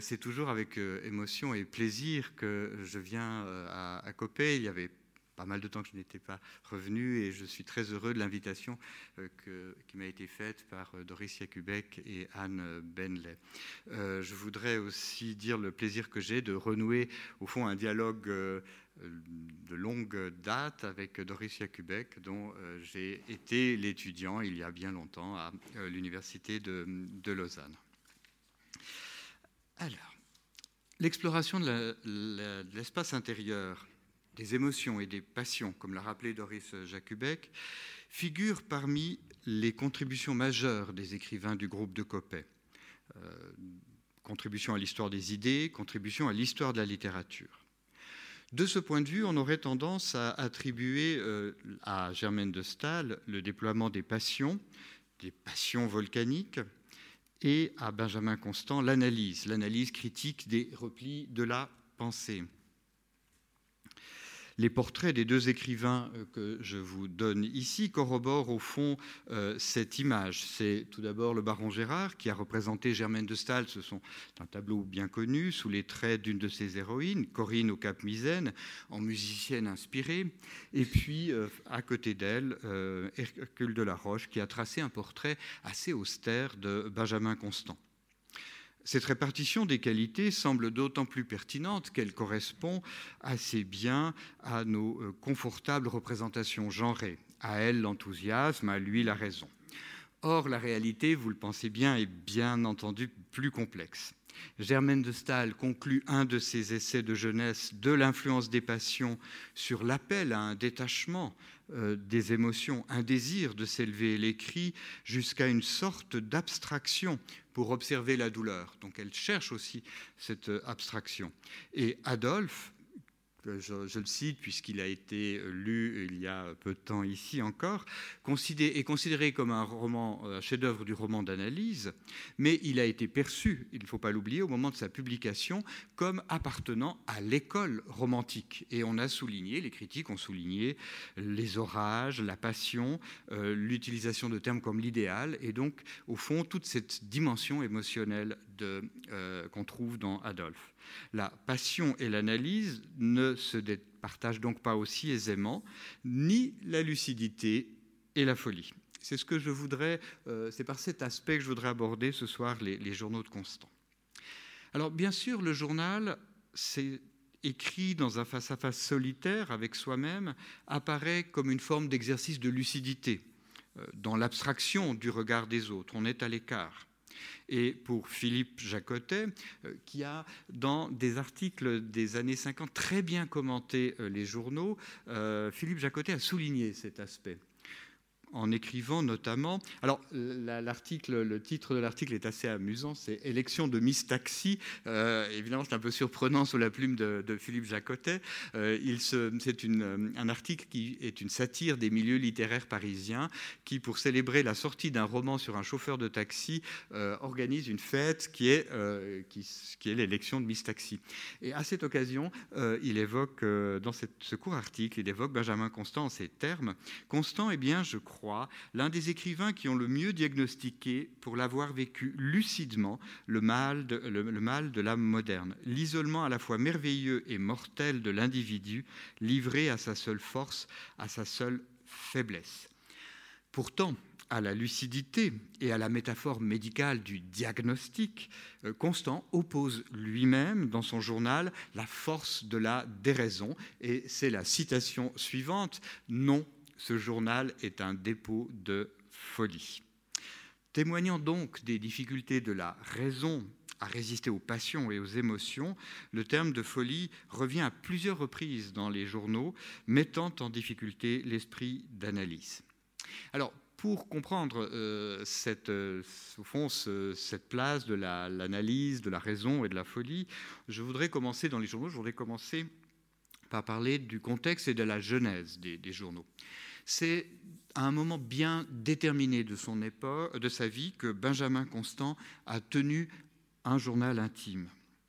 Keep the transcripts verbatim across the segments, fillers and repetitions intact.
C'est toujours avec euh, émotion et plaisir que je viens euh, à, à Coppet. Il y avait pas mal de temps que je n'étais pas revenu et je suis très heureux de l'invitation euh, que, qui m'a été faite par euh, Doris Jakubek et Anne Benley. Euh, je voudrais aussi dire le plaisir que j'ai de renouer au fond un dialogue euh, de longue date avec Doris Jakubek, dont euh, j'ai été l'étudiant il y a bien longtemps à euh, l'université de, de Lausanne. Alors, l'exploration de, la, la, de l'espace intérieur, des émotions et des passions, comme l'a rappelé Doris Jakubek, figure parmi les contributions majeures des écrivains du groupe de Coppet. Euh, contribution à l'histoire des idées, contribution à l'histoire de la littérature. De ce point de vue, on aurait tendance à attribuer euh, à Germaine de Staël le déploiement des passions, des passions volcaniques, et à Benjamin Constant l'analyse, l'analyse critique des replis de la pensée. Les portraits des deux écrivains que je vous donne ici corroborent au fond euh, cette image. C'est tout d'abord le baron Gérard qui a représenté Germaine de Staël. Ce sont un tableau bien connu sous les traits d'une de ses héroïnes, Corinne au Cap Misaine, en musicienne inspirée. Et puis euh, à côté d'elle, euh, Hercule de la Roche qui a tracé un portrait assez austère de Benjamin Constant. Cette répartition des qualités semble d'autant plus pertinente qu'elle correspond assez bien à nos confortables représentations genrées. À elle, l'enthousiasme, à lui, la raison. Or, la réalité, vous le pensez bien, est bien entendu plus complexe. Germaine de Staël conclut un de ses essais de jeunesse de l'influence des passions sur l'appel à un détachement euh, des émotions, un désir de s'élever. Elle écrit jusqu'à une sorte d'abstraction pour observer la douleur. Donc elle cherche aussi cette abstraction. Et Adolphe, je, je le cite puisqu'il a été lu il y a peu de temps ici encore, considéré, est considéré comme un roman, un chef-d'œuvre du roman d'analyse, mais il a été perçu, il ne faut pas l'oublier, au moment de sa publication, comme appartenant à l'école romantique. Et on a souligné, les critiques ont souligné les orages, la passion, euh, l'utilisation de termes comme l'idéal, et donc, au fond, toute cette dimension émotionnelle de, euh, qu'on trouve dans Adolphe. La passion et l'analyse ne se partagent donc pas aussi aisément, ni la lucidité et la folie. C'est ce que je voudrais, euh, c'est par cet aspect que je voudrais aborder ce soir les, les journaux de Constant. Alors, bien sûr, le journal, c'est écrit dans un face-à-face solitaire avec soi-même, apparaît comme une forme d'exercice de lucidité, euh, dans l'abstraction du regard des autres. On est à l'écart. Et pour Philippe Jacotet, euh, qui a, dans des articles des années cinquante, très bien commenté euh, les journaux, euh, Philippe Jacotet a souligné cet aspect, en écrivant notamment... Alors, l'article, le titre de l'article est assez amusant, c'est « Élection de Miss Taxi ». Euh, évidemment, c'est un peu surprenant sous la plume de, de Philippe Jacotet. Euh, il se, c'est une, un article qui est une satire des milieux littéraires parisiens qui, pour célébrer la sortie d'un roman sur un chauffeur de taxi, euh, organise une fête qui est, euh, qui, qui est l'élection de Miss Taxi. Et à cette occasion, euh, il évoque, euh, dans cette, ce court article, il évoque Benjamin Constant en ces termes. Constant, eh bien, je crois, l'un des écrivains qui ont le mieux diagnostiqué, pour l'avoir vécu lucidement, le mal de, le, le mal de l'âme moderne, l'isolement à la fois merveilleux et mortel de l'individu, livré à sa seule force, à sa seule faiblesse. Pourtant, à la lucidité et à la métaphore médicale du diagnostic, Constant oppose lui-même dans son journal la force de la déraison, et c'est la citation suivante, « Non, ce journal est un dépôt de folie ». Témoignant donc des difficultés de la raison à résister aux passions et aux émotions, le terme de folie revient à plusieurs reprises dans les journaux, mettant en difficulté l'esprit d'analyse. Alors, pour comprendre euh, cette, euh, au fond, ce, cette place de la, l'analyse, de la raison et de la folie, je voudrais commencer dans les journaux, je voudrais commencer par parler du contexte et de la genèse des, des journaux. C'est à un moment bien déterminé de son époque, de sa vie, que Benjamin Constant a tenu un journal intime.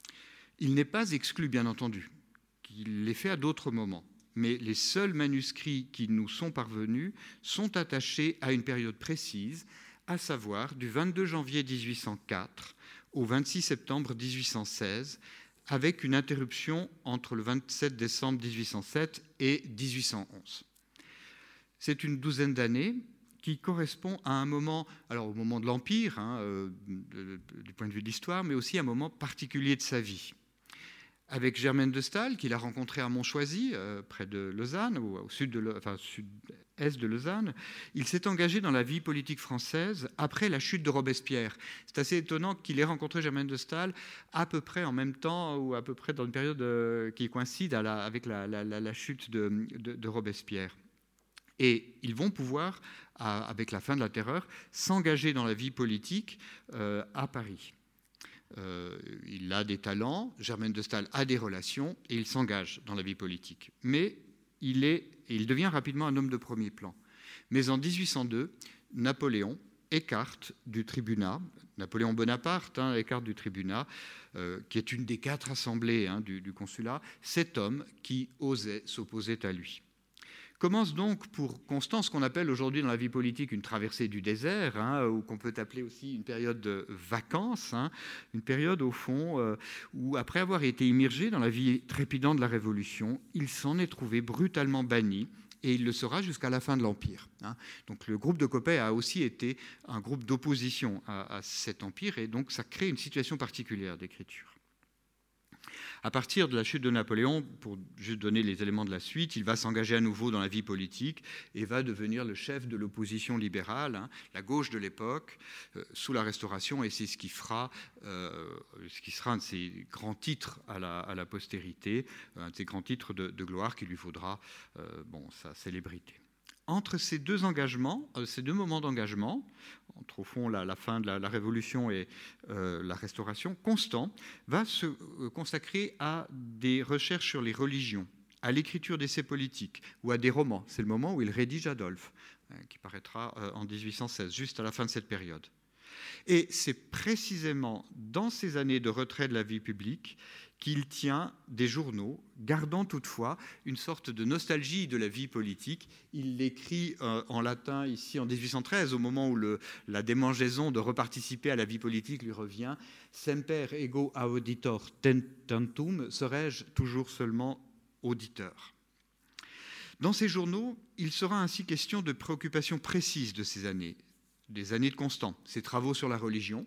Il n'est pas exclu, bien entendu, qu'il l'ait fait à d'autres moments, mais les seuls manuscrits qui nous sont parvenus sont attachés à une période précise, à savoir du vingt-deux janvier mille huit cent quatre au vingt-six septembre mille huit cent seize, avec une interruption entre le vingt-sept décembre mille huit cent sept et mille huit cent onze. C'est une douzaine d'années qui correspond à un moment, alors au moment de l'Empire, hein, euh, de, de, du point de vue de l'histoire, mais aussi à un moment particulier de sa vie. Avec Germaine de Staël, qu'il a rencontré à Montchoisy, euh, près de Lausanne, ou au sud de, enfin, sud-est de Lausanne, il s'est engagé dans la vie politique française après la chute de Robespierre. C'est assez étonnant qu'il ait rencontré Germaine de Staël à peu près en même temps, ou à peu près dans une période euh, qui coïncide à la, avec la, la, la, la chute de, de, de Robespierre. Et ils vont pouvoir, à, avec la fin de la Terreur, s'engager dans la vie politique euh, à Paris. Euh, il a des talents, Germaine de Staël a des relations et il s'engage dans la vie politique. Mais il, est, il devient rapidement un homme de premier plan. Mais en mille huit cent deux, Napoléon écarte du tribunat, Napoléon Bonaparte hein, écarte du tribunat, euh, qui est une des quatre assemblées hein, du, du consulat, cet homme qui osait s'opposer à lui. Commence donc pour Constant ce qu'on appelle aujourd'hui dans la vie politique une traversée du désert, hein, ou qu'on peut appeler aussi une période de vacances, hein, une période au fond euh, où, après avoir été immergé dans la vie trépidante de la Révolution, il s'en est trouvé brutalement banni, et il le sera jusqu'à la fin de l'Empire. Hein. Donc le groupe de Coppet a aussi été un groupe d'opposition à, à cet empire, et donc ça crée une situation particulière d'écriture. À partir de la chute de Napoléon, pour juste donner les éléments de la suite, il va s'engager à nouveau dans la vie politique et va devenir le chef de l'opposition libérale, hein, la gauche de l'époque, euh, sous la Restauration, et c'est ce qui fera, euh, ce qui sera un de ses grands titres à la, à la postérité, un de ses grands titres de, de gloire qui lui vaudra euh, bon, sa célébrité. Entre ces deux engagements, euh, ces deux moments d'engagement, entre au fond la, la fin de la, la Révolution et euh, la Restauration, Constant va se euh, consacrer à des recherches sur les religions, à l'écriture d'essais politiques ou à des romans. C'est le moment où il rédige Adolphe, euh, qui paraîtra euh, en mille huit cent seize, juste à la fin de cette période. Et c'est précisément dans ces années de retrait de la vie publique qu'il tient des journaux, gardant toutefois une sorte de nostalgie de la vie politique. Il l'écrit euh, en latin ici en mille huit cent treize, au moment où le, la démangeaison de reparticiper à la vie politique lui revient. « Semper ego auditor tentum » serais-je toujours seulement auditeur. Dans ces journaux, il sera ainsi question de préoccupations précises de ces années, des années de Constant, ses travaux sur la religion,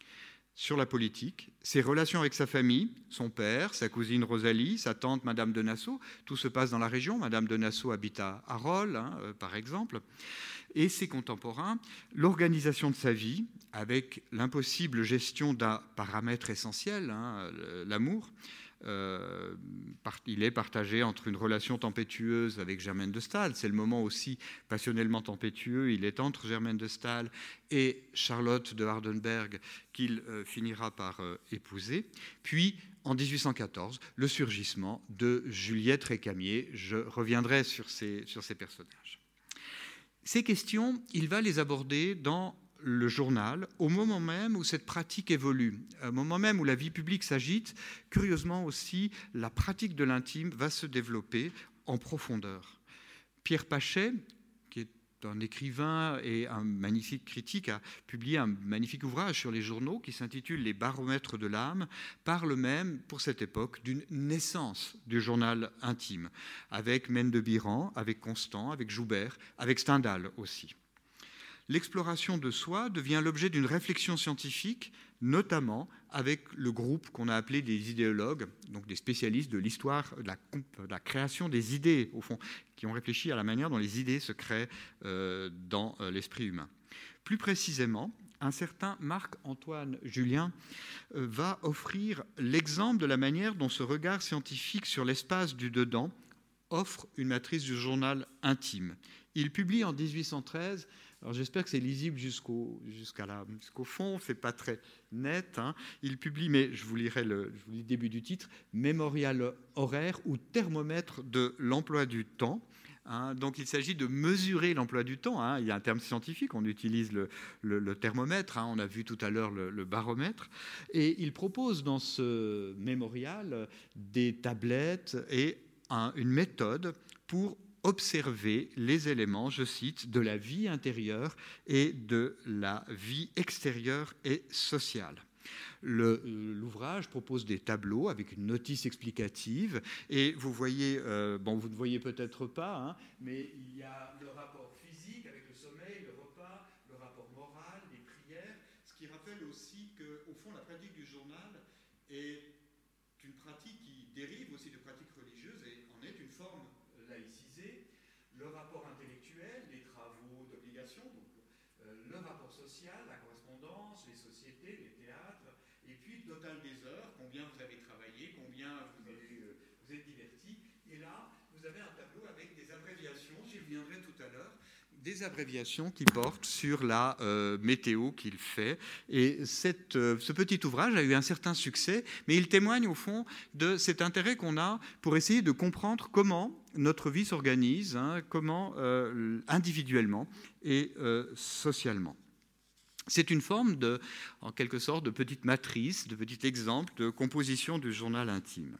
sur la politique, ses relations avec sa famille, son père, sa cousine Rosalie, sa tante Madame de Nassau. Tout se passe dans la région. Madame de Nassau habite à Arolles, hein, euh, par exemple. Et ses contemporains, l'organisation de sa vie, avec l'impossible gestion d'un paramètre essentiel, hein, l'amour. Euh, il est partagé entre une relation tempétueuse avec Germaine de Staël. C'est le moment aussi passionnellement tempétueux. Il est entre Germaine de Staël et Charlotte de Hardenberg qu'il euh, finira par euh, épouser. Puis, en mille huit cent quatorze, le surgissement de Juliette Récamier. Je reviendrai sur ces, sur ces personnages. Ces questions, il va les aborder dans le journal, au moment même où cette pratique évolue, au moment même où la vie publique s'agite. Curieusement aussi, la pratique de l'intime va se développer en profondeur. Pierre Pachet, qui est un écrivain et un magnifique critique, a publié un magnifique ouvrage sur les journaux qui s'intitule « Les baromètres de l'âme », parle même, pour cette époque, d'une naissance du journal intime, avec Mène de Biran, avec Constant, avec Joubert, avec Stendhal aussi. L'exploration de soi devient l'objet d'une réflexion scientifique, notamment avec le groupe qu'on a appelé des idéologues, donc des spécialistes de l'histoire, de la, de la création des idées, au fond, qui ont réfléchi à la manière dont les idées se créent euh, dans euh, l'esprit humain. Plus précisément, un certain Marc-Antoine Julien euh, va offrir l'exemple de la manière dont ce regard scientifique sur l'espace du dedans offre une matrice du journal intime. Il publie en mille huit cent treize. Alors j'espère que c'est lisible jusqu'au, jusqu'à la, jusqu'au fond, c'est pas très net. Hein. Il publie, mais je vous lirai le, je vous lis le début du titre, Mémorial horaire ou thermomètre de l'emploi du temps. Hein. Donc il s'agit de mesurer l'emploi du temps. Hein. Il y a un terme scientifique, on utilise le, le, le thermomètre, hein. On a vu tout à l'heure le, le baromètre. Et il propose dans ce mémorial des tablettes et un, une méthode pour observer les éléments, je cite, de la vie intérieure et de la vie extérieure et sociale. Le, l'ouvrage propose des tableaux avec une notice explicative et vous voyez, euh, bon, vous ne voyez peut-être pas, hein, mais il y a le rapport physique avec le sommeil, le repas, le rapport moral, les prières, ce qui rappelle aussi qu'au fond, la pratique du journal est une pratique qui dérive aussi de pratiques religieuses et en est une forme laïcisée. Le rapport intellectuel, les travaux d'obligation, donc euh, le rapport social, la correspondance, les sociétés, les théâtres, et puis le total des heures, combien vous avez travaillé, combien vous, avez, euh, vous êtes diverti. Et là, vous avez un tableau avec des abréviations, j'y reviendrai tout à l'heure, des abréviations qui portent sur la euh, météo qu'il fait. Et cette, euh, ce petit ouvrage a eu un certain succès, mais il témoigne au fond de cet intérêt qu'on a pour essayer de comprendre comment notre vie s'organise, hein, comment euh, individuellement et euh, socialement. C'est une forme de, en quelque sorte, de petite matrice, de petit exemple de composition du journal intime.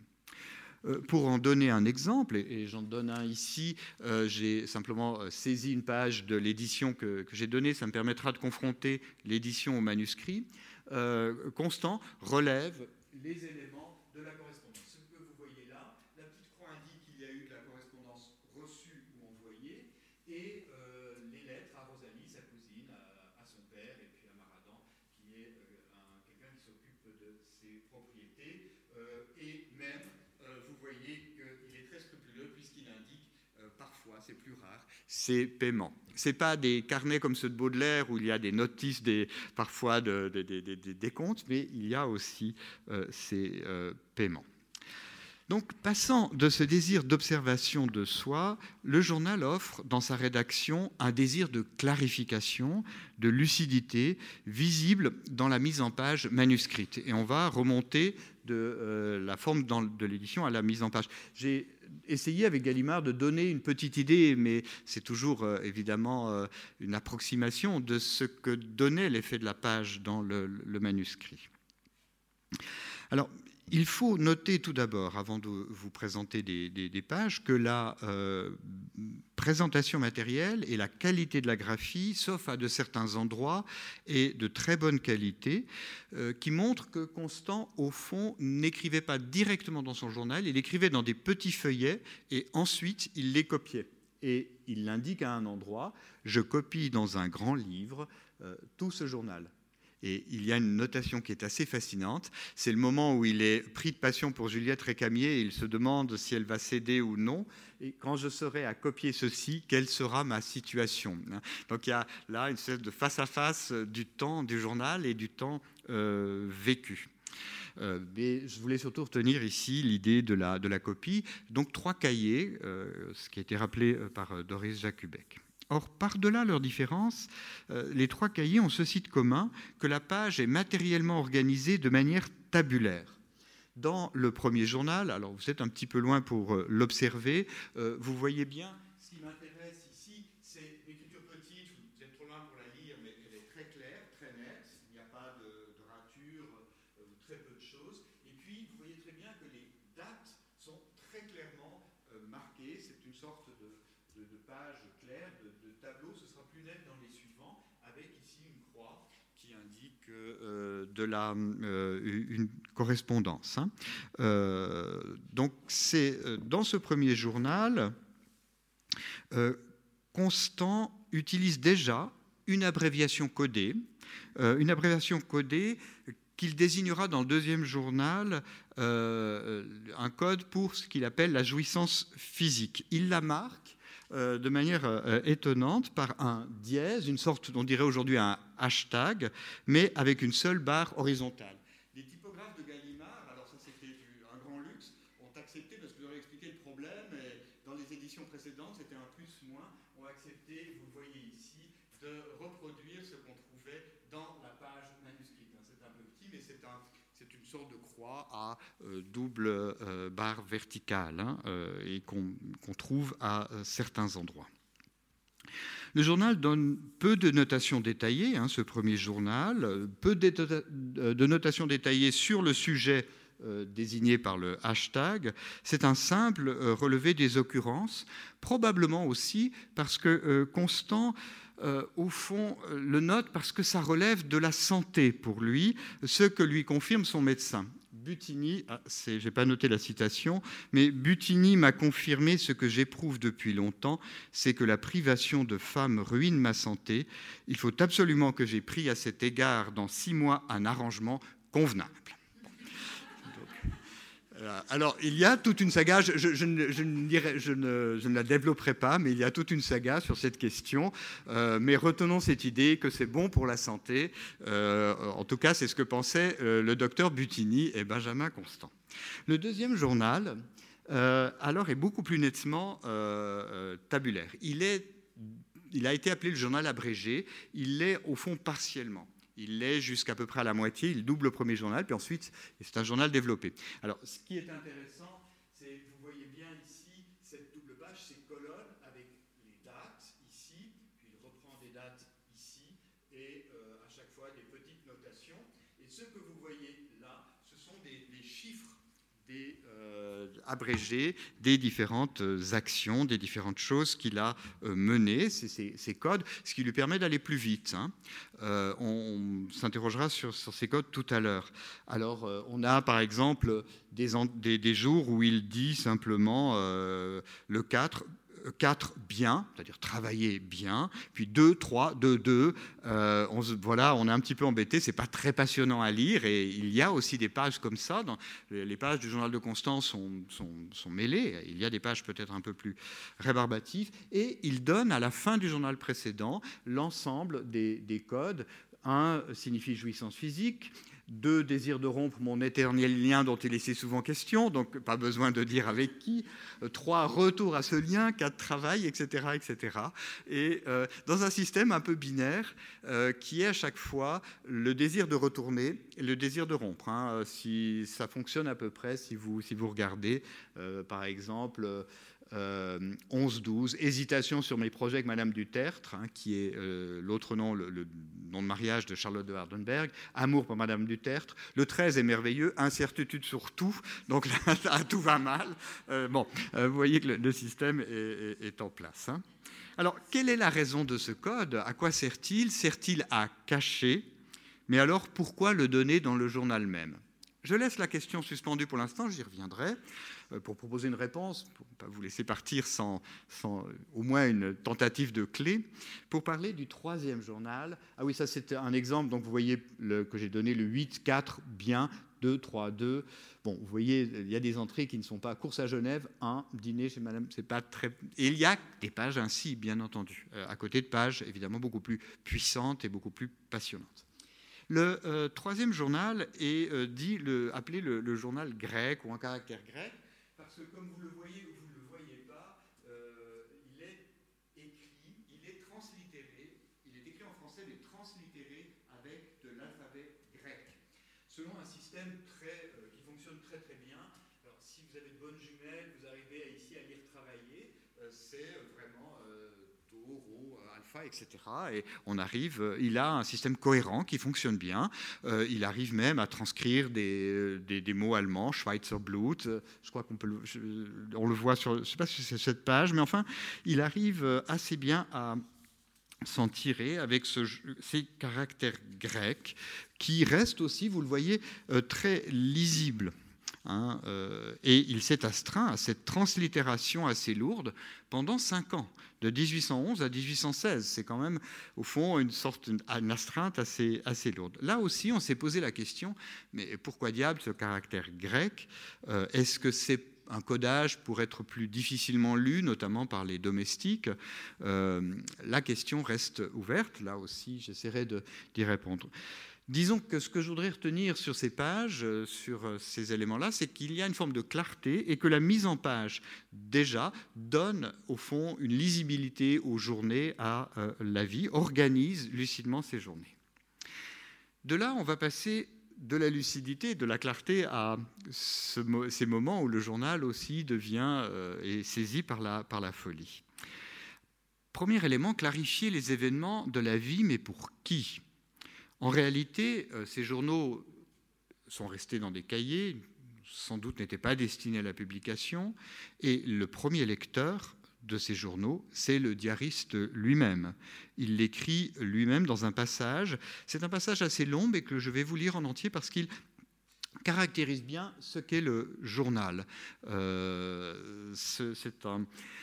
Pour en donner un exemple, et j'en donne un ici, euh, j'ai simplement saisi une page de l'édition que, que j'ai donnée, ça me permettra de confronter l'édition au manuscrit. Euh, Constant relève les éléments de la correspondance. Ce que vous voyez là, la petite croix indique qu'il y a eu de la correspondance reçue ou envoyée, et euh, les lettres à Rosalie, sa cousine, à, à son père, et puis à Maradan, qui est euh, un, quelqu'un qui s'occupe de ses propriétés, euh, et même vous voyez qu'il est très scrupuleux puisqu'il indique euh, parfois, c'est plus rare, ses paiements. Ce n'est pas des carnets comme ceux de Baudelaire où il y a des notices des, parfois de, de, de, de, de, des comptes, mais il y a aussi euh, ces euh, paiements. Donc, passant de ce désir d'observation de soi, le journal offre dans sa rédaction un désir de clarification, de lucidité, visible dans la mise en page manuscrite. Et on va remonter de euh, la forme dans, de l'édition à la mise en page. J'ai essayé avec Gallimard de donner une petite idée, mais c'est toujours euh, évidemment euh, une approximation de ce que donnait l'effet de la page dans le, le manuscrit. Alors, il faut noter tout d'abord, avant de vous présenter des, des, des pages, que la euh, présentation matérielle et la qualité de la graphie, sauf à de certains endroits, est de très bonne qualité, euh, qui montre que Constant, au fond, n'écrivait pas directement dans son journal, il écrivait dans des petits feuillets et ensuite il les copiait. Et il l'indique à un endroit, je copie dans un grand livre euh, tout ce journal. Et il y a une notation qui est assez fascinante. C'est le moment où il est pris de passion pour Juliette Récamier et il se demande si elle va céder ou non. Et quand je serai à copier ceci, quelle sera ma situation ? Donc il y a là une espèce de face-à-face du temps du journal et du temps euh, vécu. Euh, mais je voulais surtout retenir ici l'idée de la, de la copie. Donc trois cahiers, euh, ce qui a été rappelé par Doris Jakubek. Or, par-delà leurs différences, euh, les trois cahiers ont ceci de commun que la page est matériellement organisée de manière tabulaire. Dans le premier journal, alors vous êtes un petit peu loin pour euh, l'observer, euh, vous voyez bien, ce qui m'intéresse ici, c'est l'écriture petite, vous êtes trop loin pour la lire, mais elle est très claire, très nette, il n'y a pas de, de rature, euh, très peu de choses. Et puis, vous voyez très bien que les dates sont très clairement euh, marquées, c'est une sorte de, de, de page claire, de, de tableau, ce sera plus net dans les suivants, avec ici une croix qui indique euh, de la, euh, une correspondance. Hein. Euh, donc c'est dans ce premier journal, euh, Constant utilise déjà une abréviation codée, euh, une abréviation codée qu'il désignera dans le deuxième journal euh, un code pour ce qu'il appelle la jouissance physique. Il la marque Euh, de manière euh, étonnante par un dièse, une sorte, on dirait aujourd'hui un hashtag, mais avec une seule barre horizontale. Les typographes de Gallimard, alors ça c'était un grand luxe, ont accepté, parce que je leur ai expliqué le problème, et dans les éditions précédentes, c'était un plus-moins, ont accepté, vous le voyez ici, de reproduire ce qu'on trouvait dans la page manuscrite. C'est un peu petit, mais c'est un... C'est une sorte de croix à euh, double euh, barre verticale hein, euh, et qu'on qu'on trouve à euh, certains endroits. Le journal donne peu de notations détaillées, hein, ce premier journal, peu de notations détaillées sur le sujet euh, désigné par le hashtag. C'est un simple euh, relevé des occurrences, probablement aussi parce que euh, Constant euh, au fond, le note parce que ça relève de la santé pour lui, ce que lui confirme son médecin. Butini, ah, je n'ai pas noté la citation, mais Butini m'a confirmé ce que j'éprouve depuis longtemps, c'est que la privation de femme ruine ma santé. Il faut absolument que j'aie pris à cet égard dans six mois un arrangement convenable. Alors, il y a toute une saga, je, je, je, ne, je, ne, dirais, je, ne, je ne la développerai pas, mais il y a toute une saga sur cette question. Euh, mais retenons cette idée que c'est bon pour la santé. Euh, en tout cas, c'est ce que pensait euh, le docteur Butini et Benjamin Constant. Le deuxième journal, euh, alors, est beaucoup plus nettement euh, tabulaire. Il, est, il a été appelé le journal abrégé. Il l'est, au fond, partiellement. Il l'est jusqu'à peu près à la moitié, il double le premier journal, puis ensuite, c'est un journal développé. Alors, ce qui est intéressant, c'est, vous voyez bien ici, cette double page, ces colonnes avec les dates ici, puis il reprend des dates ici, et euh, à chaque fois des petites notations. Et ce que vous voyez là, ce sont des, des chiffres des, euh, abrégés des différentes actions, des différentes choses qu'il a euh, menées, ces, ces, ces codes, ce qui lui permet d'aller plus vite. Hein. Euh, on, on s'interrogera sur, sur ces codes tout à l'heure. Alors, euh, on a par exemple des, des, des jours où il dit simplement euh, le quatre, quatre bien, c'est-à-dire travailler bien, puis deux, trois, deux, deux. Euh, on, voilà, on est un petit peu embêté, c'est pas très passionnant à lire, et il y a aussi des pages comme ça. Dans, les pages du journal de Constant sont, sont, sont mêlées, il y a des pages peut-être un peu plus rébarbatives, et il donne à la fin du journal précédent l'ensemble des, des codes. Un signifie jouissance physique, deux, désir de rompre mon éternel lien dont il est si souvent question, donc pas besoin de dire avec qui, trois, retour à ce lien, quatre, travail, et cetera, et cetera. Et euh, dans un système un peu binaire euh, qui est à chaque fois le désir de retourner et le désir de rompre. Hein. Si ça fonctionne à peu près, si vous, si vous regardez, euh, par exemple... Euh, onze douze, hésitation sur mes projets avec Madame du Tertre, hein, qui est euh, l'autre nom, le, le nom de mariage de Charlotte de Hardenberg, amour pour Madame du Tertre, le treize est merveilleux, incertitude sur tout, donc là, là tout va mal. Euh, bon, euh, vous voyez que le, le système est, est, est en place. Hein. Alors, quelle est la raison de ce code? À quoi sert-il? Sert-il à cacher? Mais alors, pourquoi le donner dans le journal même? Je laisse la question suspendue pour l'instant, j'y reviendrai, pour proposer une réponse, pour ne pas vous laisser partir sans, sans au moins une tentative de clé, pour parler du troisième journal. Ah oui, ça c'est un exemple, donc vous voyez le, que j'ai donné le huit, quatre, bien, deux, trois, deux. Bon, vous voyez, il y a des entrées qui ne sont pas course à Genève, un, dîner chez madame, c'est pas très... Et il y a des pages ainsi, bien entendu, à côté de pages évidemment beaucoup plus puissantes et beaucoup plus passionnantes. Le euh, troisième journal est euh, dit le, appelé le, le journal grec ou un caractère grec, parce que comme vous le voyez ou vous ne le voyez pas, euh, il est écrit, il est translittéré, il est écrit en français mais translittéré avec de l'alphabet grec, selon un système très, euh, qui fonctionne très très bien. Alors si vous avez de bonnes jumelles, vous arrivez à, ici à lire travailler, euh, c'est vraiment... Euh, Rho, alpha, et cetera. Et on arrive, il a un système cohérent qui fonctionne bien. Euh, il arrive même à transcrire des, des, des mots allemands, Schweizer Blut. Je crois qu'on peut, le, je, on le voit sur, je ne sais pas si c'est cette page, mais enfin, il arrive assez bien à s'en tirer avec ce, ces caractères grecs qui restent aussi, vous le voyez, euh, très lisibles. Hein, euh, et il s'est astreint à cette translittération assez lourde pendant cinq ans, de dix-huit cent onze à dix-huit cent seize. C'est quand même, au fond, une sorte une astreinte assez, assez lourde. Là aussi, on s'est posé la question, mais pourquoi diable ce caractère grec? euh, Est-ce que c'est un codage pour être plus difficilement lu, notamment par les domestiques? euh, La question reste ouverte. Là aussi, j'essaierai de, d'y répondre. Disons que ce que je voudrais retenir sur ces pages, sur ces éléments-là, c'est qu'il y a une forme de clarté et que la mise en page, déjà, donne, au fond, une lisibilité aux journées, à euh, la vie, organise lucidement ces journées. De là, on va passer de la lucidité, de la clarté à ce, ces moments où le journal aussi devient euh, est saisi par la, par la folie. Premier élément, clarifier les événements de la vie, mais pour qui ? En réalité, ces journaux sont restés dans des cahiers, sans doute n'étaient pas destinés à la publication, et le premier lecteur de ces journaux, c'est le diariste lui-même. Il l'écrit lui-même dans un passage. C'est un passage assez long, mais que je vais vous lire en entier parce qu'il caractérise bien ce qu'est le journal. Euh, c'est, un,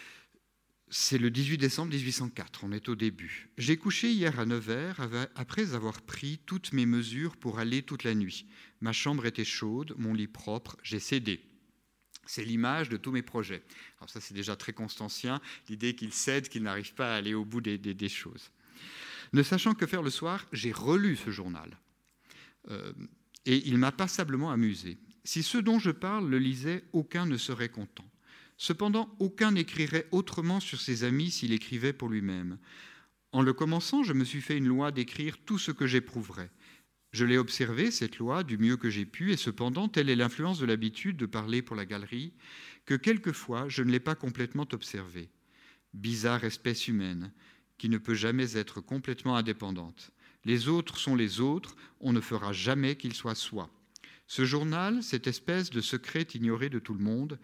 c'est le dix-huit décembre mille huit cent quatre, on est au début. « J'ai couché hier à neuf heures après avoir pris toutes mes mesures pour aller toute la nuit. Ma chambre était chaude, mon lit propre, j'ai cédé. » C'est l'image de tous mes projets. Alors ça, c'est déjà très constantien, l'idée qu'il cède, qu'il n'arrive pas à aller au bout des, des, des choses. Ne sachant que faire le soir, j'ai relu ce journal. Euh, et il m'a passablement amusé. Si ceux dont je parle le lisaient, aucun ne serait content. Cependant, aucun n'écrirait autrement sur ses amis s'il écrivait pour lui-même. En le commençant, je me suis fait une loi d'écrire tout ce que j'éprouverais. Je l'ai observée, cette loi, du mieux que j'ai pu, et cependant, telle est l'influence de l'habitude de parler pour la galerie, que quelquefois, je ne l'ai pas complètement observée. Bizarre espèce humaine, qui ne peut jamais être complètement indépendante. Les autres sont les autres, on ne fera jamais qu'ils soient soi. Ce journal, cette espèce de secret ignoré de tout le monde,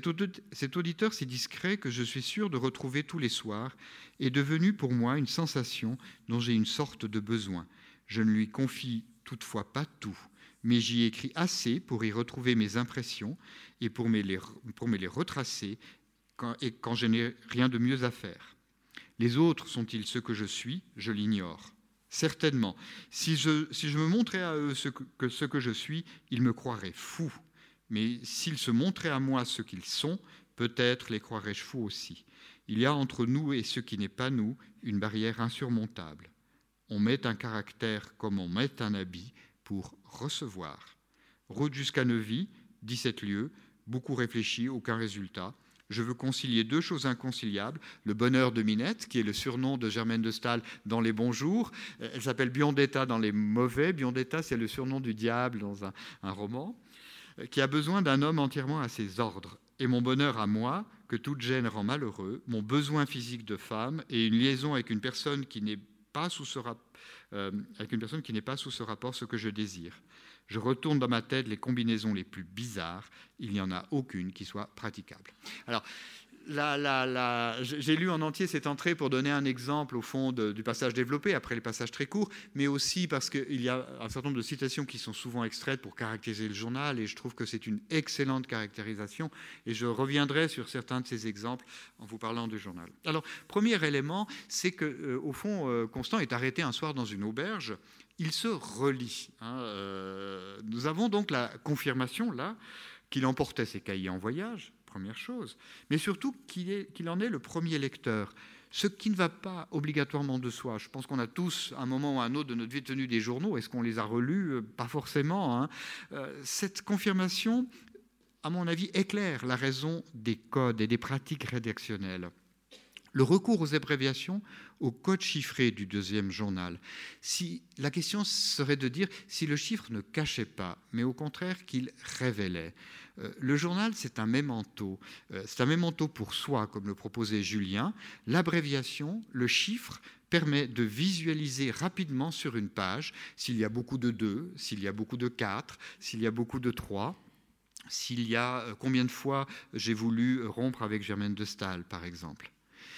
cet auditeur si discret que je suis sûr de retrouver tous les soirs, est devenu pour moi une sensation dont j'ai une sorte de besoin. Je ne lui confie toutefois pas tout, mais j'y écris assez pour y retrouver mes impressions et pour me les, pour me les retracer quand, et quand je n'ai rien de mieux à faire. Les autres sont-ils ceux que je suis? Je l'ignore. Certainement. Si je, si je me montrais à eux ce que, ce que je suis, ils me croiraient fou. Mais s'ils se montraient à moi ce qu'ils sont, peut-être les croirais-je fous aussi. Il y a entre nous et ce qui n'est pas nous une barrière insurmontable. On met un caractère comme on met un habit pour recevoir. Route jusqu'à Neuvy, dix-sept lieues, beaucoup réfléchi, aucun résultat. Je veux concilier deux choses inconciliables, le bonheur de Minette, qui est le surnom de Germaine de Staël dans les bons jours. Elle s'appelle Biondetta dans les mauvais. Biondetta, c'est le surnom du diable dans un, un roman, qui a besoin d'un homme entièrement à ses ordres. Et mon bonheur à moi, que toute gêne rend malheureux, mon besoin physique de femme et une liaison avec une personne qui n'est pas sous ce rapport, euh, avec une personne qui n'est pas sous ce rapport ce que je désire. Je retourne dans ma tête les combinaisons les plus bizarres. Il n'y en a aucune qui soit praticable. Alors, la, la, la, j'ai lu en entier cette entrée pour donner un exemple, au fond, de, du passage développé, après les passages très courts, mais aussi parce qu'il y a un certain nombre de citations qui sont souvent extraites pour caractériser le journal, et je trouve que c'est une excellente caractérisation, et je reviendrai sur certains de ces exemples en vous parlant du journal. Alors, premier élément, c'est qu'au euh, fond, euh, Constant est arrêté un soir dans une auberge. Il se relie. Hein, euh, nous avons donc la confirmation, là, qu'il emportait ses cahiers en voyage, première chose, mais surtout qu'il, est, qu'il en est le premier lecteur. Ce qui ne va pas obligatoirement de soi. Je pense qu'on a tous, à un moment ou à un autre de notre vie, tenu des journaux. Est-ce qu'on les a relus? Pas forcément. Hein. Euh, cette confirmation, à mon avis, éclaire la raison des codes et des pratiques rédactionnelles. Le recours aux abréviations, au code chiffré du deuxième journal. Si, la question serait de dire si le chiffre ne cachait pas, mais au contraire qu'il révélait. Euh, le journal, c'est un mémento. Euh, c'est un mémento pour soi, comme le proposait Julien. L'abréviation, le chiffre, permet de visualiser rapidement sur une page s'il y a beaucoup de deux, s'il y a beaucoup de quatre, s'il y a beaucoup de trois. S'il y a euh, combien de fois j'ai voulu rompre avec Germaine de Staël, par exemple.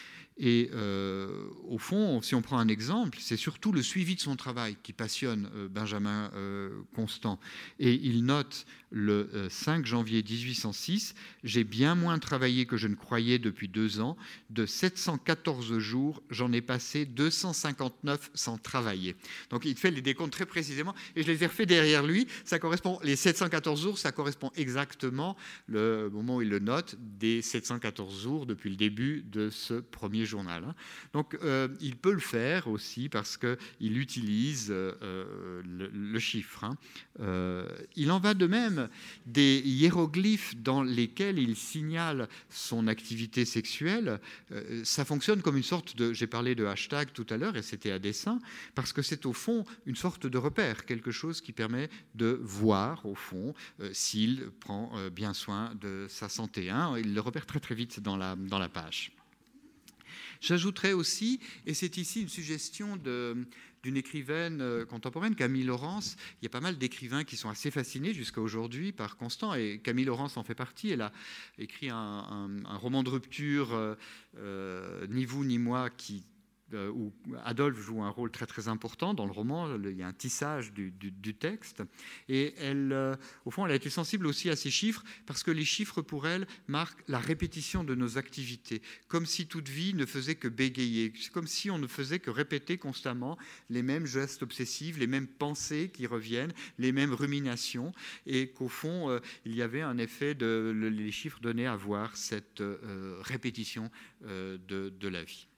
Et euh, au fond, si on prend un exemple, c'est surtout le suivi de son travail qui passionne euh, Benjamin euh, Constant. Et il note le euh, cinq janvier dix-huit cent six, « J'ai bien moins travaillé que je ne croyais depuis deux ans. De sept cent quatorze jours, j'en ai passé deux cent cinquante-neuf sans travailler. » Donc il fait les décomptes très précisément, et je les ai refaits derrière lui. Ça correspond, les sept cent quatorze jours, ça correspond exactement, le moment où il le note, des sept cent quatorze jours depuis le début de ce premier journal. Donc euh, il peut le faire aussi parce qu'il utilise euh, le, le chiffre. Hein. Euh, il en va de même des hiéroglyphes dans lesquels il signale son activité sexuelle. Euh, ça fonctionne comme une sorte de... J'ai parlé de hashtag tout à l'heure et c'était à dessein, parce que c'est au fond une sorte de repère, quelque chose qui permet de voir au fond euh, s'il prend euh, bien soin de sa santé. Hein. Il le repère très très vite dans la, dans la page. J'ajouterais aussi, et c'est ici une suggestion de, d'une écrivaine contemporaine, Camille Laurence. Il y a pas mal d'écrivains qui sont assez fascinés jusqu'à aujourd'hui par Constant, et Camille Laurence en fait partie. Elle a écrit un, un, un roman de rupture, euh, euh, Ni vous ni moi, qui où Adolphe joue un rôle très très important dans le roman. Il y a un tissage du, du, du texte, et elle, euh, au fond, elle a été sensible aussi à ces chiffres, parce que les chiffres pour elle marquent la répétition de nos activités, comme si toute vie ne faisait que bégayer, c'est comme si on ne faisait que répéter constamment les mêmes gestes obsessifs, les mêmes pensées qui reviennent, les mêmes ruminations, et qu'au fond, euh, il y avait un effet de le, les chiffres donnaient à voir cette euh, répétition euh, de, de la vie.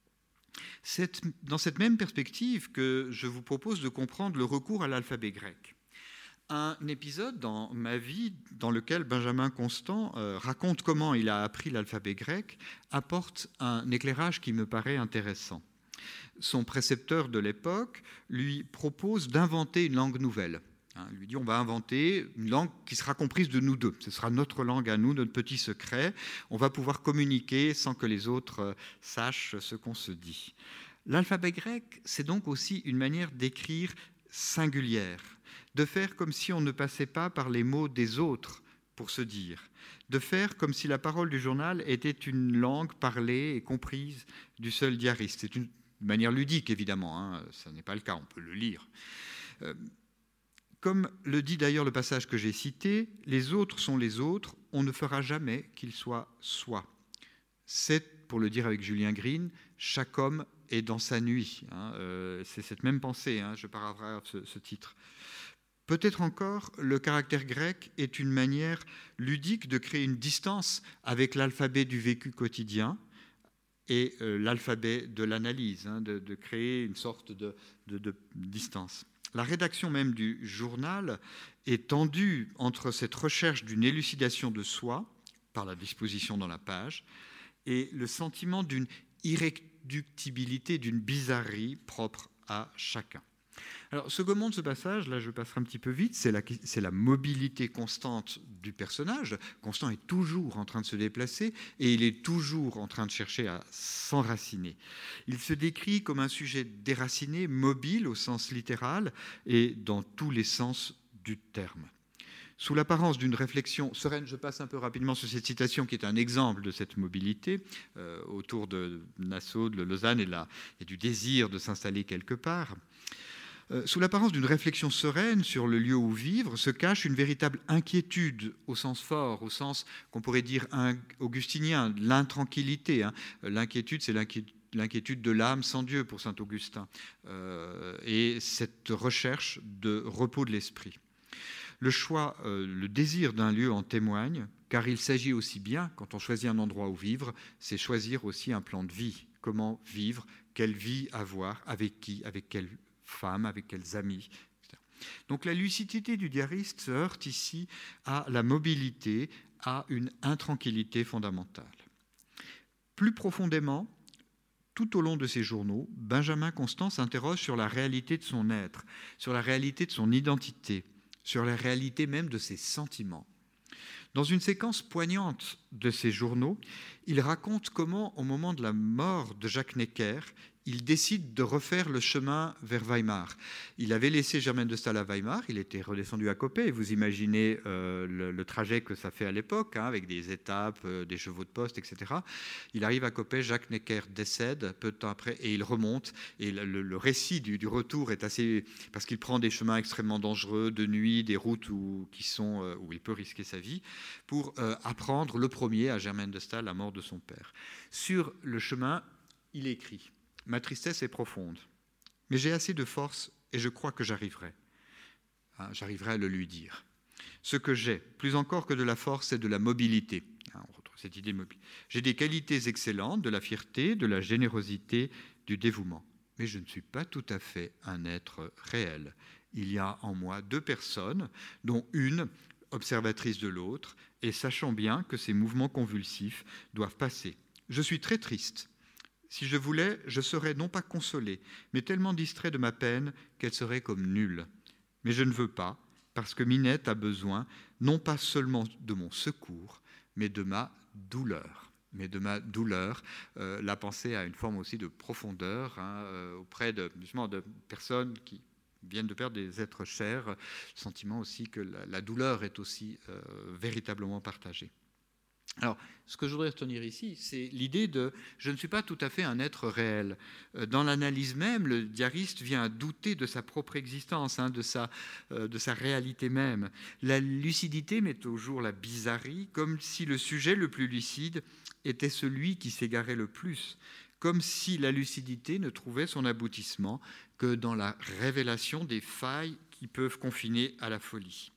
C'est dans cette même perspective que je vous propose de comprendre le recours à l'alphabet grec. Un épisode dans ma vie dans lequel Benjamin Constant euh, raconte comment il a appris l'alphabet grec apporte un éclairage qui me paraît intéressant. Son précepteur de l'époque lui propose d'inventer une langue nouvelle. Hein, il lui dit on va inventer une langue qui sera comprise de nous deux. Ce sera notre langue à nous, notre petit secret. On va pouvoir communiquer sans que les autres euh, sachent ce qu'on se dit. L'alphabet grec, c'est donc aussi une manière d'écrire singulière, de faire comme si on ne passait pas par les mots des autres pour se dire, de faire comme si la parole du journal était une langue parlée et comprise du seul diariste. C'est une manière ludique, évidemment, hein, ça n'est pas le cas, on peut le lire. Euh, Comme le dit d'ailleurs le passage que j'ai cité, les autres sont les autres, on ne fera jamais qu'ils soient soi. C'est, pour le dire avec Julien Green, chaque homme est dans sa nuit. Hein, euh, c'est cette même pensée, hein, je paraphrase ce, ce titre. Peut-être encore, le caractère grec est une manière ludique de créer une distance avec l'alphabet du vécu quotidien et euh, l'alphabet de l'analyse, hein, de, de créer une sorte de, de, de distance. La rédaction même du journal est tendue entre cette recherche d'une élucidation de soi, par la disposition dans la page, et le sentiment d'une irréductibilité, d'une bizarrerie propre à chacun. Alors, ce que montre ce passage, là je passerai un petit peu vite, c'est la, c'est la mobilité constante du personnage. Constant est toujours en train de se déplacer et il est toujours en train de chercher à s'enraciner. Il se décrit comme un sujet déraciné, mobile au sens littéral et dans tous les sens du terme. Sous l'apparence d'une réflexion sereine, je passe un peu rapidement sur cette citation qui est un exemple de cette mobilité euh, autour de Nassau, de Lausanne et, la, et du désir de s'installer quelque part. Euh, sous l'apparence d'une réflexion sereine sur le lieu où vivre se cache une véritable inquiétude au sens fort, au sens qu'on pourrait dire un, augustinien, l'intranquillité. Hein. L'inquiétude, c'est l'inquiétude. L'inquiétude de l'âme sans Dieu pour saint Augustin, euh, et cette recherche de repos de l'esprit. Le choix, euh, le désir d'un lieu en témoigne, car il s'agit aussi bien, quand on choisit un endroit où vivre, c'est choisir aussi un plan de vie. Comment vivre, quelle vie avoir, avec qui, avec quelle femme, avec quels amis, et cetera. Donc la lucidité du diariste se heurte ici à la mobilité, à une intranquillité fondamentale. Plus profondément, tout au long de ses journaux, Benjamin Constant s'interroge sur la réalité de son être, sur la réalité de son identité, sur la réalité même de ses sentiments. Dans une séquence poignante de ses journaux, il raconte comment, au moment de la mort de Jacques Necker, il décide de refaire le chemin vers Weimar. Il avait laissé Germaine de Staël à Weimar, il était redescendu à Coppet, et vous imaginez euh, le, le trajet que ça fait à l'époque, hein, avec des étapes, euh, des chevaux de poste, et cetera. Il arrive à Coppet, Jacques Necker décède peu de temps après, et il remonte, et le, le, le récit du, du retour est assez... parce qu'il prend des chemins extrêmement dangereux, de nuit, des routes où, qui sont, euh, où il peut risquer sa vie, pour euh, apprendre le premier à Germaine de Staël la mort de son père. Sur le chemin, il écrit: ma tristesse est profonde, mais j'ai assez de force et je crois que j'arriverai. Hein, j'arriverai à le lui dire. Ce que j'ai, plus encore que de la force, c'est de la mobilité. Hein, on retrouve cette idée mobile. J'ai des qualités excellentes, de la fierté, de la générosité, du dévouement. Mais je ne suis pas tout à fait un être réel. Il y a en moi deux personnes, dont une observatrice de l'autre, et sachant bien que ces mouvements convulsifs doivent passer. Je suis très triste. Si je voulais, je serais non pas consolé, mais tellement distrait de ma peine qu'elle serait comme nulle. Mais je ne veux pas, parce que Minette a besoin non pas seulement de mon secours, mais de ma douleur. mais de ma douleur. Euh, la pensée a une forme aussi de profondeur hein, euh, auprès de, justement, de personnes qui viennent de perdre des êtres chers, le sentiment aussi que la, la douleur est aussi euh, véritablement partagée. Alors, ce que je voudrais retenir ici, c'est l'idée de « je ne suis pas tout à fait un être réel ». Dans l'analyse même, le diariste vient à douter de sa propre existence, hein, de, sa, euh, de sa réalité même. La lucidité met au jour la bizarrerie, comme si le sujet le plus lucide était celui qui s'égarait le plus, comme si la lucidité ne trouvait son aboutissement que dans la révélation des failles qui peuvent confiner à la folie.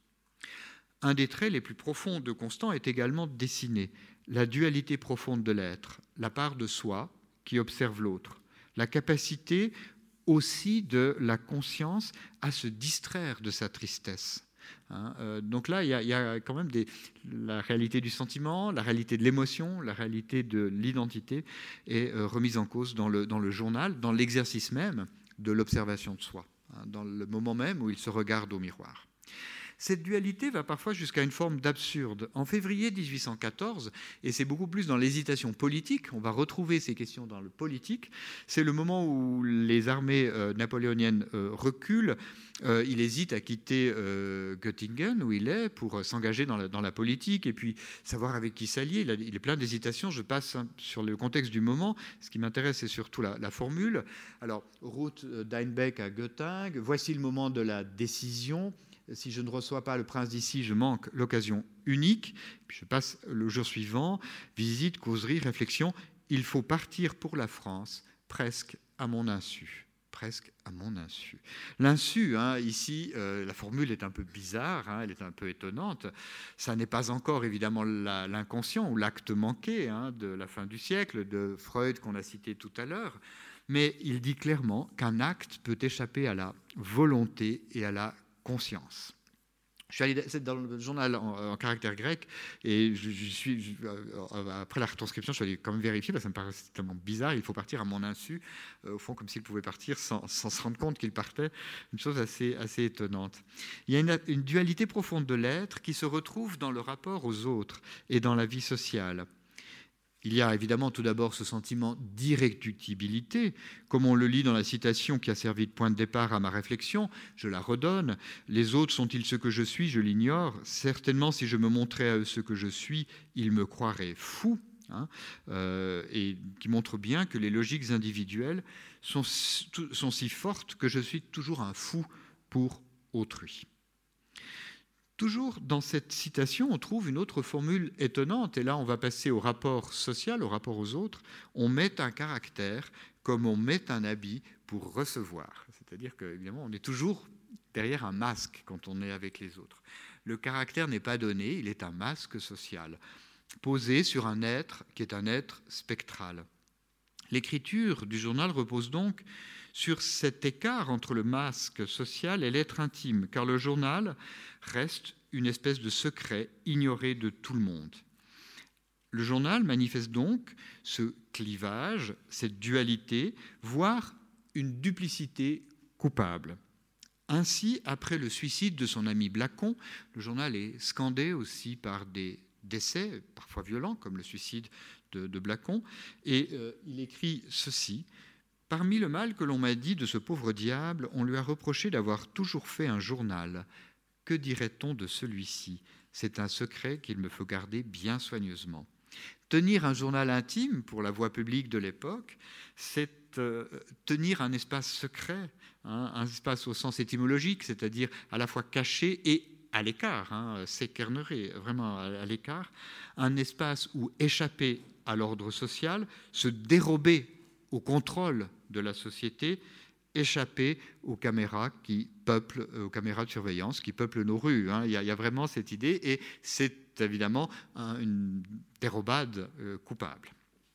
Un des traits les plus profonds de Constant est également dessiné, la dualité profonde de l'être, la part de soi qui observe l'autre, la capacité aussi de la conscience à se distraire de sa tristesse. Hein, euh, donc là, il y, a, il y a quand même des, la réalité du sentiment, la réalité de l'émotion, la réalité de l'identité est euh, remise en cause dans le, dans le journal, dans l'exercice même de l'observation de soi, hein, dans le moment même où il se regarde au miroir. Cette dualité va parfois jusqu'à une forme d'absurde. En février dix-huit cent quatorze, et c'est beaucoup plus dans l'hésitation politique, on va retrouver ces questions dans le politique, c'est le moment où les armées euh, napoléoniennes euh, reculent. Euh, il hésite à quitter euh, Göttingen, où il est, pour euh, s'engager dans la, dans la politique et puis savoir avec qui s'allier. Il, il est plein d'hésitations. Je passe hein, sur le contexte du moment. Ce qui m'intéresse, c'est surtout la, la formule. Alors, route d'Einbeck à Göttingen, voici le moment de la décision. Si je ne reçois pas le prince d'ici, je manque l'occasion unique. Puis je passe le jour suivant, visite, causerie, réflexion. Il faut partir pour la France, presque à mon insu. Presque à mon insu. L'insu, hein, ici, euh, la formule est un peu bizarre, hein, elle est un peu étonnante. Ça n'est pas encore évidemment la, l'inconscient ou l'acte manqué hein, de la fin du siècle, de Freud qu'on a cité tout à l'heure. Mais il dit clairement qu'un acte peut échapper à la volonté et à la conscience. Je suis allé dans le journal en, en caractère grec et je, je suis, je, après la retranscription, je suis allé quand même vérifier parce que ça me paraissait tellement bizarre. Il faut partir à mon insu, euh, au fond, comme s'il pouvait partir sans, sans se rendre compte qu'il partait. Une chose assez, assez étonnante. Il y a une, une dualité profonde de l'être qui se retrouve dans le rapport aux autres et dans la vie sociale. Il y a évidemment tout d'abord ce sentiment d'irréductibilité, comme on le lit dans la citation qui a servi de point de départ à ma réflexion. Je la redonne. Les autres sont-ils ce que je suis? Je l'ignore. Certainement, si je me montrais à eux ce que je suis, ils me croiraient fou. Hein, euh, et qui montre bien que les logiques individuelles sont, sont si fortes que je suis toujours un fou pour autrui. Toujours dans cette citation, on trouve une autre formule étonnante, et là on va passer au rapport social, au rapport aux autres. On met un caractère comme on met un habit pour recevoir. C'est-à-dire qu'évidemment, on est toujours derrière un masque quand on est avec les autres. Le caractère n'est pas donné, il est un masque social, posé sur un être qui est un être spectral. L'écriture du journal repose donc sur cet écart entre le masque social et l'être intime, car le journal reste une espèce de secret ignoré de tout le monde. Le journal manifeste donc ce clivage, cette dualité, voire une duplicité coupable. Ainsi, après le suicide de son ami Blacon, le journal est scandé aussi par des décès, parfois violents, comme le suicide de, de Blacon, et euh, il écrit ceci. Parmi le mal que l'on m'a dit de ce pauvre diable, on lui a reproché d'avoir toujours fait un journal. Que dirait-on de celui-ci? C'est un secret qu'il me faut garder bien soigneusement. Tenir un journal intime pour la voie publique de l'époque, c'est euh, tenir un espace secret, hein, un espace au sens étymologique, c'est-à-dire à la fois caché et à l'écart, hein, s'écarnerer, vraiment à, à l'écart, un espace où échapper à l'ordre social, se dérober au contrôle de la société, échapper aux caméras qui peuplent, aux caméras de surveillance qui peuplent nos rues. Hein. Il y a, il y a vraiment cette idée, et c'est évidemment un, une dérobade euh, coupable.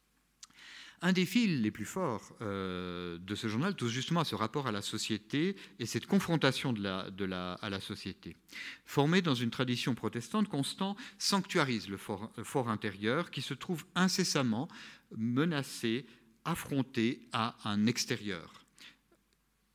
Un des fils les plus forts euh, de ce journal touche justement à ce rapport à la société et cette confrontation de la, de la, à la société. Formé dans une tradition protestante, Constant sanctuarise le fort, le fort intérieur qui se trouve incessamment menacé, affronté à un extérieur.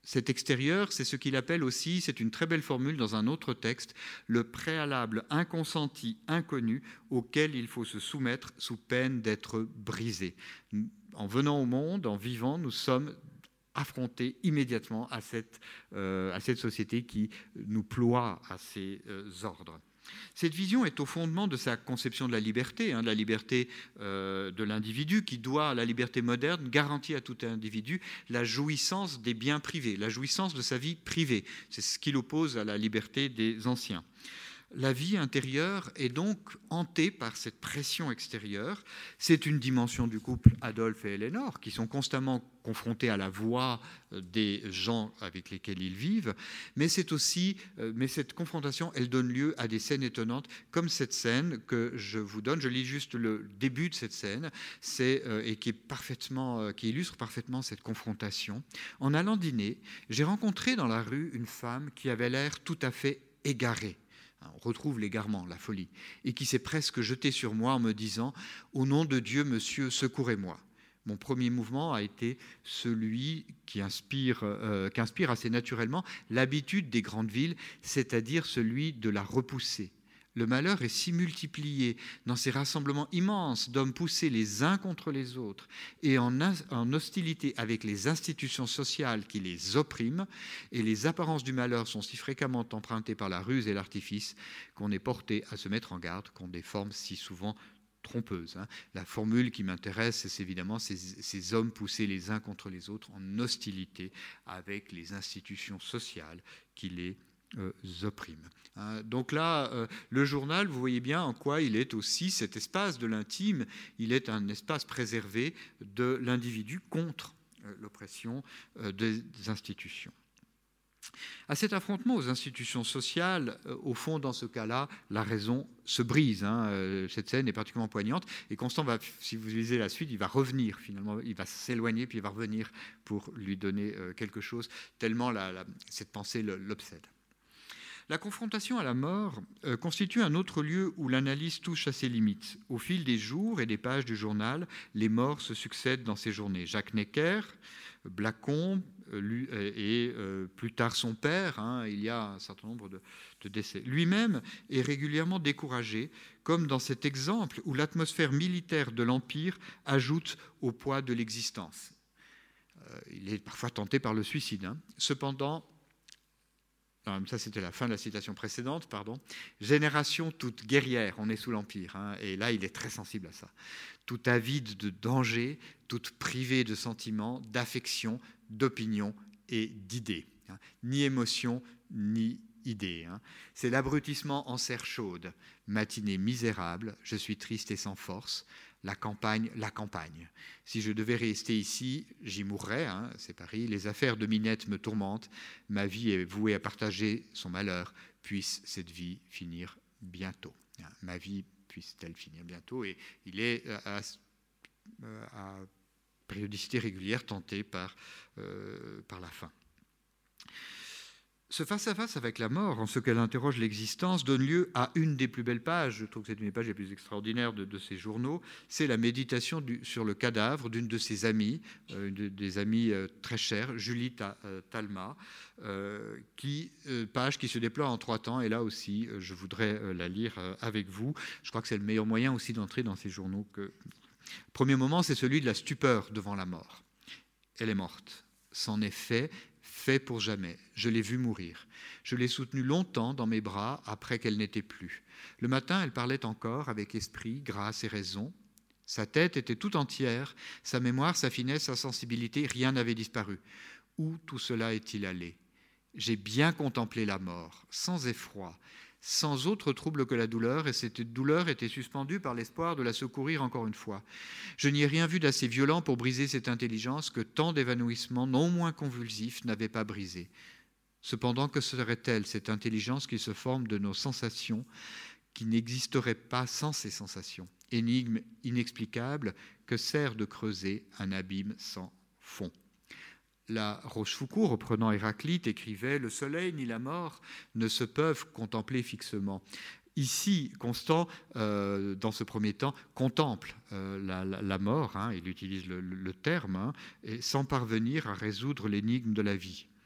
Cet extérieur, c'est ce qu'il appelle aussi, c'est une très belle formule dans un autre texte, le préalable inconsenti, inconnu, auquel il faut se soumettre sous peine d'être brisé. En venant au monde, en vivant, nous sommes affrontés immédiatement à cette, euh, à cette société qui nous ploie à ses euh, ordres. Cette vision est au fondement de sa conception de la liberté, hein, la liberté euh, de l'individu qui doit, la liberté moderne, garantit à tout individu la jouissance des biens privés, la jouissance de sa vie privée. C'est ce qui l'oppose à la liberté des anciens. La vie intérieure est donc hantée par cette pression extérieure. C'est une dimension du couple Adolphe et Éléonore qui sont constamment confrontés à la voix des gens avec lesquels ils vivent, mais c'est aussi, mais cette confrontation, elle donne lieu à des scènes étonnantes, comme cette scène que je vous donne. Je lis juste le début de cette scène, c'est, et qui est parfaitement, qui illustre parfaitement cette confrontation. En allant dîner, j'ai rencontré dans la rue une femme qui avait l'air tout à fait égarée. On retrouve l'égarement, la folie, et qui s'est presque jeté sur moi en me disant « Au nom de Dieu, monsieur, secourez-moi ». Mon premier mouvement a été celui qui inspire, euh, qui inspire assez naturellement l'habitude des grandes villes, c'est-à-dire celui de la repousser. Le malheur est si multiplié dans ces rassemblements immenses d'hommes poussés les uns contre les autres et en, en hostilité avec les institutions sociales qui les oppriment, et les apparences du malheur sont si fréquemment empruntées par la ruse et l'artifice qu'on est porté à se mettre en garde contre des formes si souvent trompeuses. La formule qui m'intéresse, c'est évidemment ces, ces hommes poussés les uns contre les autres en hostilité avec les institutions sociales qui les Euh, opprime. Hein, donc là, euh, le journal, vous voyez bien en quoi il est aussi cet espace de l'intime, il est un espace préservé de l'individu contre euh, l'oppression euh, des, des institutions. À cet affrontement aux institutions sociales, euh, au fond, dans ce cas-là, la raison se brise. Hein, euh, cette scène est particulièrement poignante. Et Constant, va, si vous lisez la suite, il va revenir finalement. Il va s'éloigner, puis il va revenir pour lui donner euh, quelque chose, tellement la, la, cette pensée l'obsède. La confrontation à la mort euh, constitue un autre lieu où l'analyse touche à ses limites. Au fil des jours et des pages du journal, les morts se succèdent dans ces journées. Jacques Necker, Blacon euh, lui, et euh, plus tard son père, hein, il y a un certain nombre de, de décès. Lui-même est régulièrement découragé, comme dans cet exemple où l'atmosphère militaire de l'Empire ajoute au poids de l'existence. Euh, il est parfois tenté par le suicide. Hein. Cependant, non, ça c'était la fin de la citation précédente, pardon. Génération toute guerrière, on est sous l'Empire, hein, et là il est très sensible à ça. Tout avide de danger, toute privée de sentiments, d'affection, d'opinion et d'idées. Hein. Ni émotion, ni idée. Hein. C'est l'abrutissement en serre chaude, matinée misérable, je suis triste et sans force. La campagne, la campagne. Si je devais rester ici, j'y mourrais, hein, c'est Paris. Les affaires de Minette me tourmentent. Ma vie est vouée à partager son malheur. Puisse cette vie finir bientôt. Ma vie puisse-t-elle finir bientôt. Et il est à, à, à périodicité régulière tenté par, euh, par la faim. Ce face-à-face avec la mort, en ce qu'elle interroge l'existence, donne lieu à une des plus belles pages, je trouve que c'est une des pages les plus extraordinaires de, de ces journaux, c'est la méditation du, sur le cadavre d'une de ses amies, euh, une de, des amies euh, très chères, Julie Ta, euh, Talma, euh, qui, euh, page qui se déploie en trois temps, et là aussi, euh, je voudrais euh, la lire euh, avec vous. Je crois que c'est le meilleur moyen aussi d'entrer dans ces journaux. Que... Premier moment, c'est celui de la stupeur devant la mort. Elle est morte. C'en est fait, fait pour jamais. Je l'ai vue mourir. Je l'ai soutenue longtemps dans mes bras après qu'elle n'était plus. Le matin, elle parlait encore avec esprit, grâce et raison. Sa tête était tout entière, sa mémoire, sa finesse, sa sensibilité, rien n'avait disparu. Où tout cela est-il allé? J'ai bien contemplé la mort, sans effroi, sans autre trouble que la douleur, et cette douleur était suspendue par l'espoir de la secourir encore une fois. Je n'y ai rien vu d'assez violent pour briser cette intelligence que tant d'évanouissements non moins convulsifs n'avaient pas brisé. Cependant, que serait-elle, cette intelligence qui se forme de nos sensations, qui n'existerait pas sans ces sensations? Énigme inexplicable que sert de creuser un abîme sans fond. La Rochefoucauld, reprenant Héraclite, écrivait « Le soleil ni la mort ne se peuvent contempler fixement ». Ici, Constant, euh, dans ce premier temps, contemple euh, la, la, la mort, hein, il utilise le, le terme, hein, et sans parvenir à résoudre l'énigme de la vie.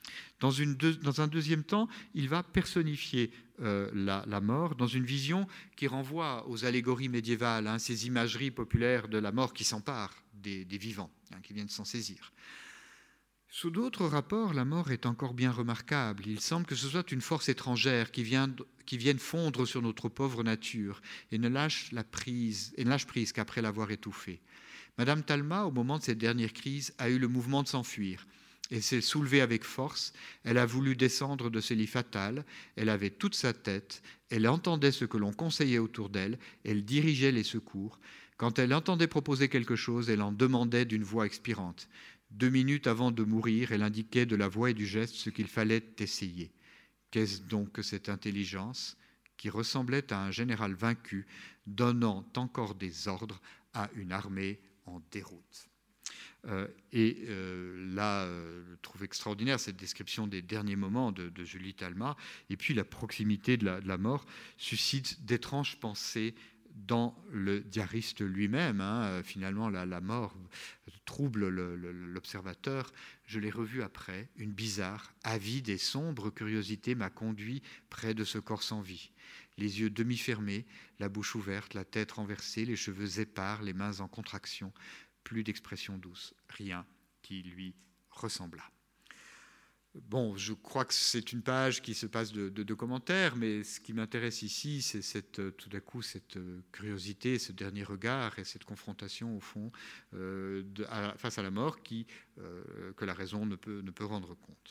Dans, une deux, dans un deuxième temps, il va personnifier euh, la, la mort dans une vision qui renvoie aux allégories médiévales, hein, ces imageries populaires de la mort qui s'emparent des, des vivants, hein, qui viennent s'en saisir. Sous d'autres rapports, la mort est encore bien remarquable. Il semble que ce soit une force étrangère qui, vient, qui vienne fondre sur notre pauvre nature et ne lâche, la prise, et ne lâche prise qu'après l'avoir étouffée. Madame Talma, au moment de cette dernière crise, a eu le mouvement de s'enfuir. Elle s'est soulevée avec force, elle a voulu descendre de ce lit fatal, elle avait toute sa tête, elle entendait ce que l'on conseillait autour d'elle, elle dirigeait les secours. Quand elle entendait proposer quelque chose, elle en demandait d'une voix expirante. Deux minutes avant de mourir, elle indiquait de la voix et du geste ce qu'il fallait essayer. Qu'est-ce donc que cette intelligence qui ressemblait à un général vaincu, donnant encore des ordres à une armée en déroute ? Euh, et euh, là, euh, je trouve extraordinaire cette description des derniers moments de, de Julie Talma. Et puis la proximité de la, de la mort suscite d'étranges pensées dans le diariste lui-même. Hein. Finalement, la, la mort trouble le, le, l'observateur. Je l'ai revu après. Une bizarre, avide et sombre curiosité m'a conduit près de ce corps sans vie. Les yeux demi-fermés, la bouche ouverte, la tête renversée, les cheveux épars, les mains en contraction. Plus d'expression douce, rien qui lui ressemblât. Bon, je crois que c'est une page qui se passe de, de, de commentaires, mais ce qui m'intéresse ici, c'est cette, tout à coup cette curiosité, ce dernier regard et cette confrontation, au fond, euh, de, à, face à la mort qui, euh, que la raison ne peut, ne peut rendre compte.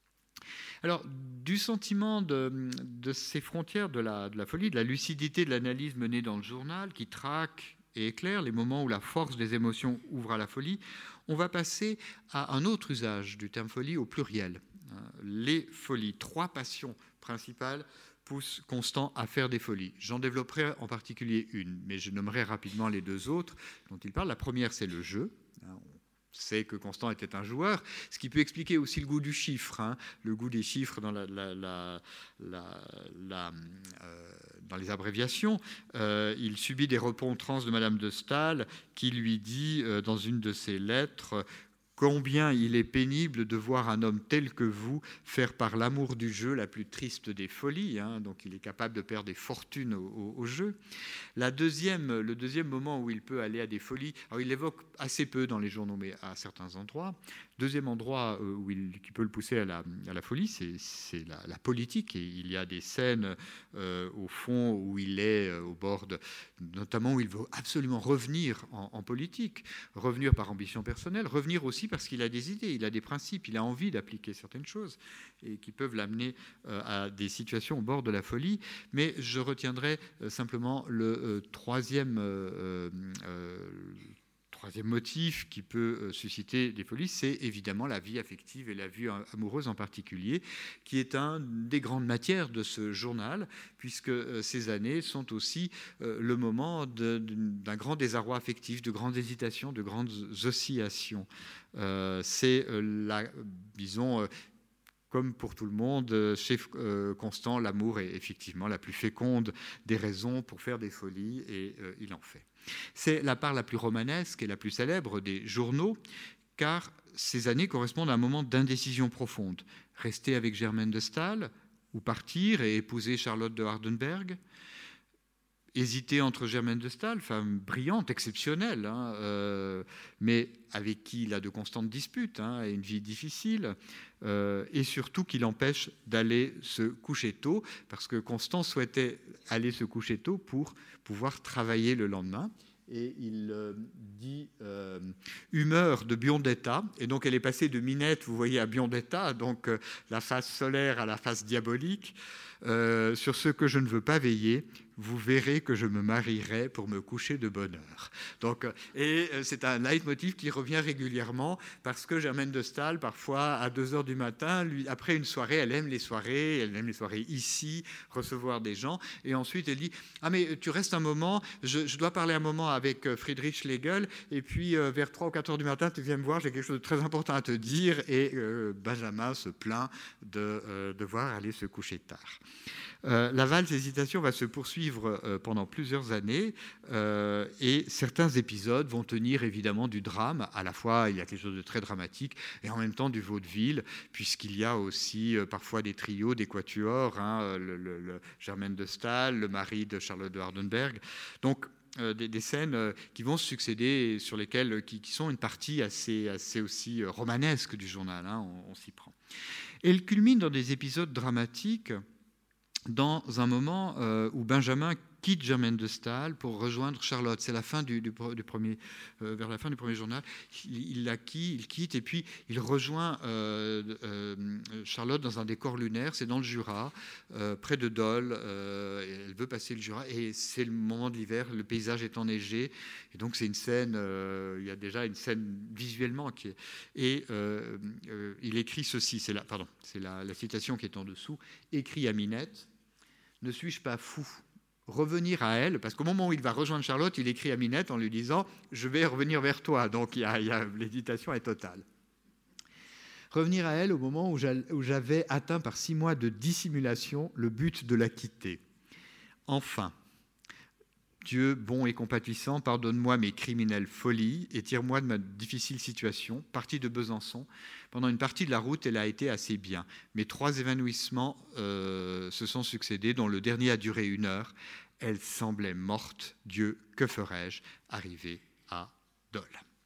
Alors, du sentiment de, de ces frontières de la, de la folie, de la lucidité de l'analyse menée dans le journal, qui traque et éclaire les moments où la force des émotions ouvre à la folie, on va passer à un autre usage du terme folie au pluriel. Les folies, trois passions principales poussent Constant à faire des folies. J'en développerai en particulier une, mais je nommerai rapidement les deux autres dont il parle. La première, c'est le jeu. On sait que Constant était un joueur, ce qui peut expliquer aussi le goût du chiffre, hein, le goût des chiffres dans, la, la, la, la, la, euh, dans les abréviations. Euh, il subit des remontrances de Madame de Staël qui lui dit euh, dans une de ses lettres combien il est pénible de voir un homme tel que vous faire par l'amour du jeu la plus triste des folies. Hein, donc il est capable de perdre des fortunes au, au, au jeu. La deuxième, le deuxième moment où il peut aller à des folies, alors il l'évoque assez peu dans les journaux, mais à certains endroits. Deuxième endroit où il, qui peut le pousser à la, à la folie, c'est, c'est la, la politique. Et il y a des scènes, euh, au fond, où il est euh, au bord de... Notamment où il veut absolument revenir en, en politique. Revenir par ambition personnelle, revenir aussi parce qu'il a des idées, il a des principes, il a envie d'appliquer certaines choses et qui peuvent l'amener euh, à des situations au bord de la folie. Mais je retiendrai euh, simplement le euh, troisième... Euh, euh, Troisième motif qui peut susciter des folies, c'est évidemment la vie affective et la vie amoureuse en particulier, qui est une des grandes matières de ce journal, puisque ces années sont aussi le moment de, d'un grand désarroi affectif, de grandes hésitations, de grandes oscillations. Euh, c'est la, disons, comme pour tout le monde, chez Constant, l'amour est effectivement la plus féconde des raisons pour faire des folies, et euh, il en fait. C'est la part la plus romanesque et la plus célèbre des journaux, car ces années correspondent à un moment d'indécision profonde. Rester avec Germaine de Staël, ou partir et épouser Charlotte de Hardenberg. Hésiter entre Germaine de Staël, femme brillante, exceptionnelle, hein, euh, mais avec qui il a de constantes disputes, hein, et une vie difficile, euh, et surtout qui l'empêche d'aller se coucher tôt, parce que Constant souhaitait aller se coucher tôt pour pouvoir travailler le lendemain. Et il euh, dit euh, humeur de Biondetta, et donc elle est passée de Minette, vous voyez, à Biondetta, donc euh, la face solaire à la face diabolique. Euh, sur ce que je ne veux pas veiller, vous verrez que je me marierai pour me coucher de bonne heure. Donc, et c'est un leitmotiv qui revient régulièrement parce que Germaine de Staël, parfois à deux heures du matin, lui, après une soirée, elle aime les soirées, elle aime les soirées ici, recevoir des gens, et ensuite elle dit « Ah mais tu restes un moment, je, je dois parler un moment avec Friedrich Schlegel, et puis euh, vers trois ou quatre heures du matin, tu viens me voir, j'ai quelque chose de très important à te dire. » Et euh, Benjamin se plaint de euh, devoir aller se coucher tard. Euh, la valse hésitation va se poursuivre suivre euh, pendant plusieurs années euh, et certains épisodes vont tenir évidemment du drame. À la fois, il y a quelque chose de très dramatique et en même temps du vaudeville, puisqu'il y a aussi euh, parfois des trios, des quatuors, hein, le, le, le Germaine de Staël, le mari de Charlotte de Hardenberg. Donc, euh, des, des scènes euh, qui vont se succéder, sur lesquelles, qui, qui sont une partie assez, assez aussi euh, romanesque du journal, hein, on, on s'y prend. Et elle culmine dans des épisodes dramatiques dans un moment euh, où Benjamin quitte Germaine de Staël pour rejoindre Charlotte. C'est la fin du, du, du premier, euh, vers la fin du premier journal. Il, il la quitte, il quitte et puis il rejoint euh, euh, Charlotte dans un décor lunaire. C'est dans le Jura, euh, près de Dole. Euh, elle veut passer le Jura et c'est le moment de l'hiver. Le paysage est enneigé et donc c'est une scène. Euh, il y a déjà une scène visuellement qui est. Et euh, euh, il écrit ceci. C'est la, pardon, c'est la, la citation qui est en dessous. Écrit à Minette. Ne suis-je pas fou ? Revenir à elle, parce qu'au moment où il va rejoindre Charlotte, il écrit à Minette en lui disant « Je vais revenir vers toi ». Donc il y a, il y a, l'hésitation est totale. Revenir à elle au moment où j'avais atteint par six mois de dissimulation le but de la quitter. Enfin, Dieu bon et compatissant, pardonne-moi mes criminelles folies et tire-moi de ma difficile situation. Partie de Besançon, pendant une partie de la route, elle a été assez bien. Mes trois évanouissements euh, se sont succédés, dont le dernier a duré une heure. Elle semblait morte. Dieu, que ferais-je ? Arrivé à Dole.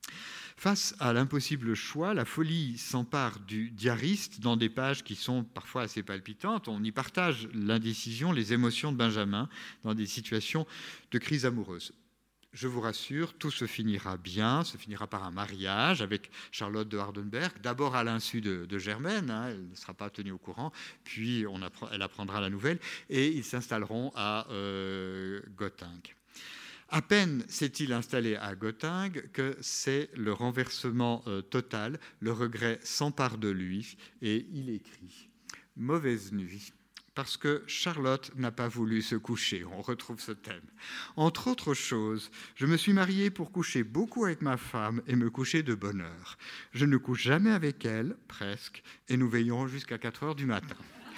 Face à l'impossible choix, la folie s'empare du diariste dans des pages qui sont parfois assez palpitantes. On y partage l'indécision, les émotions de Benjamin dans des situations de crise amoureuse. Je vous rassure, tout se finira bien, se finira par un mariage avec Charlotte de Hardenberg, d'abord à l'insu de, de Germaine, hein, elle ne sera pas tenue au courant, puis on apprend, elle apprendra la nouvelle, et ils s'installeront à euh, Gottingue. À peine s'est-il installé à Gottingue que c'est le renversement euh, total, le regret s'empare de lui et il écrit « Mauvaise nuit ». Parce que Charlotte n'a pas voulu se coucher. On retrouve ce thème. Entre autres choses, je me suis marié pour coucher beaucoup avec ma femme et me coucher de bonne heure. Je ne couche jamais avec elle, presque, et nous veillons jusqu'à quatre heures du matin.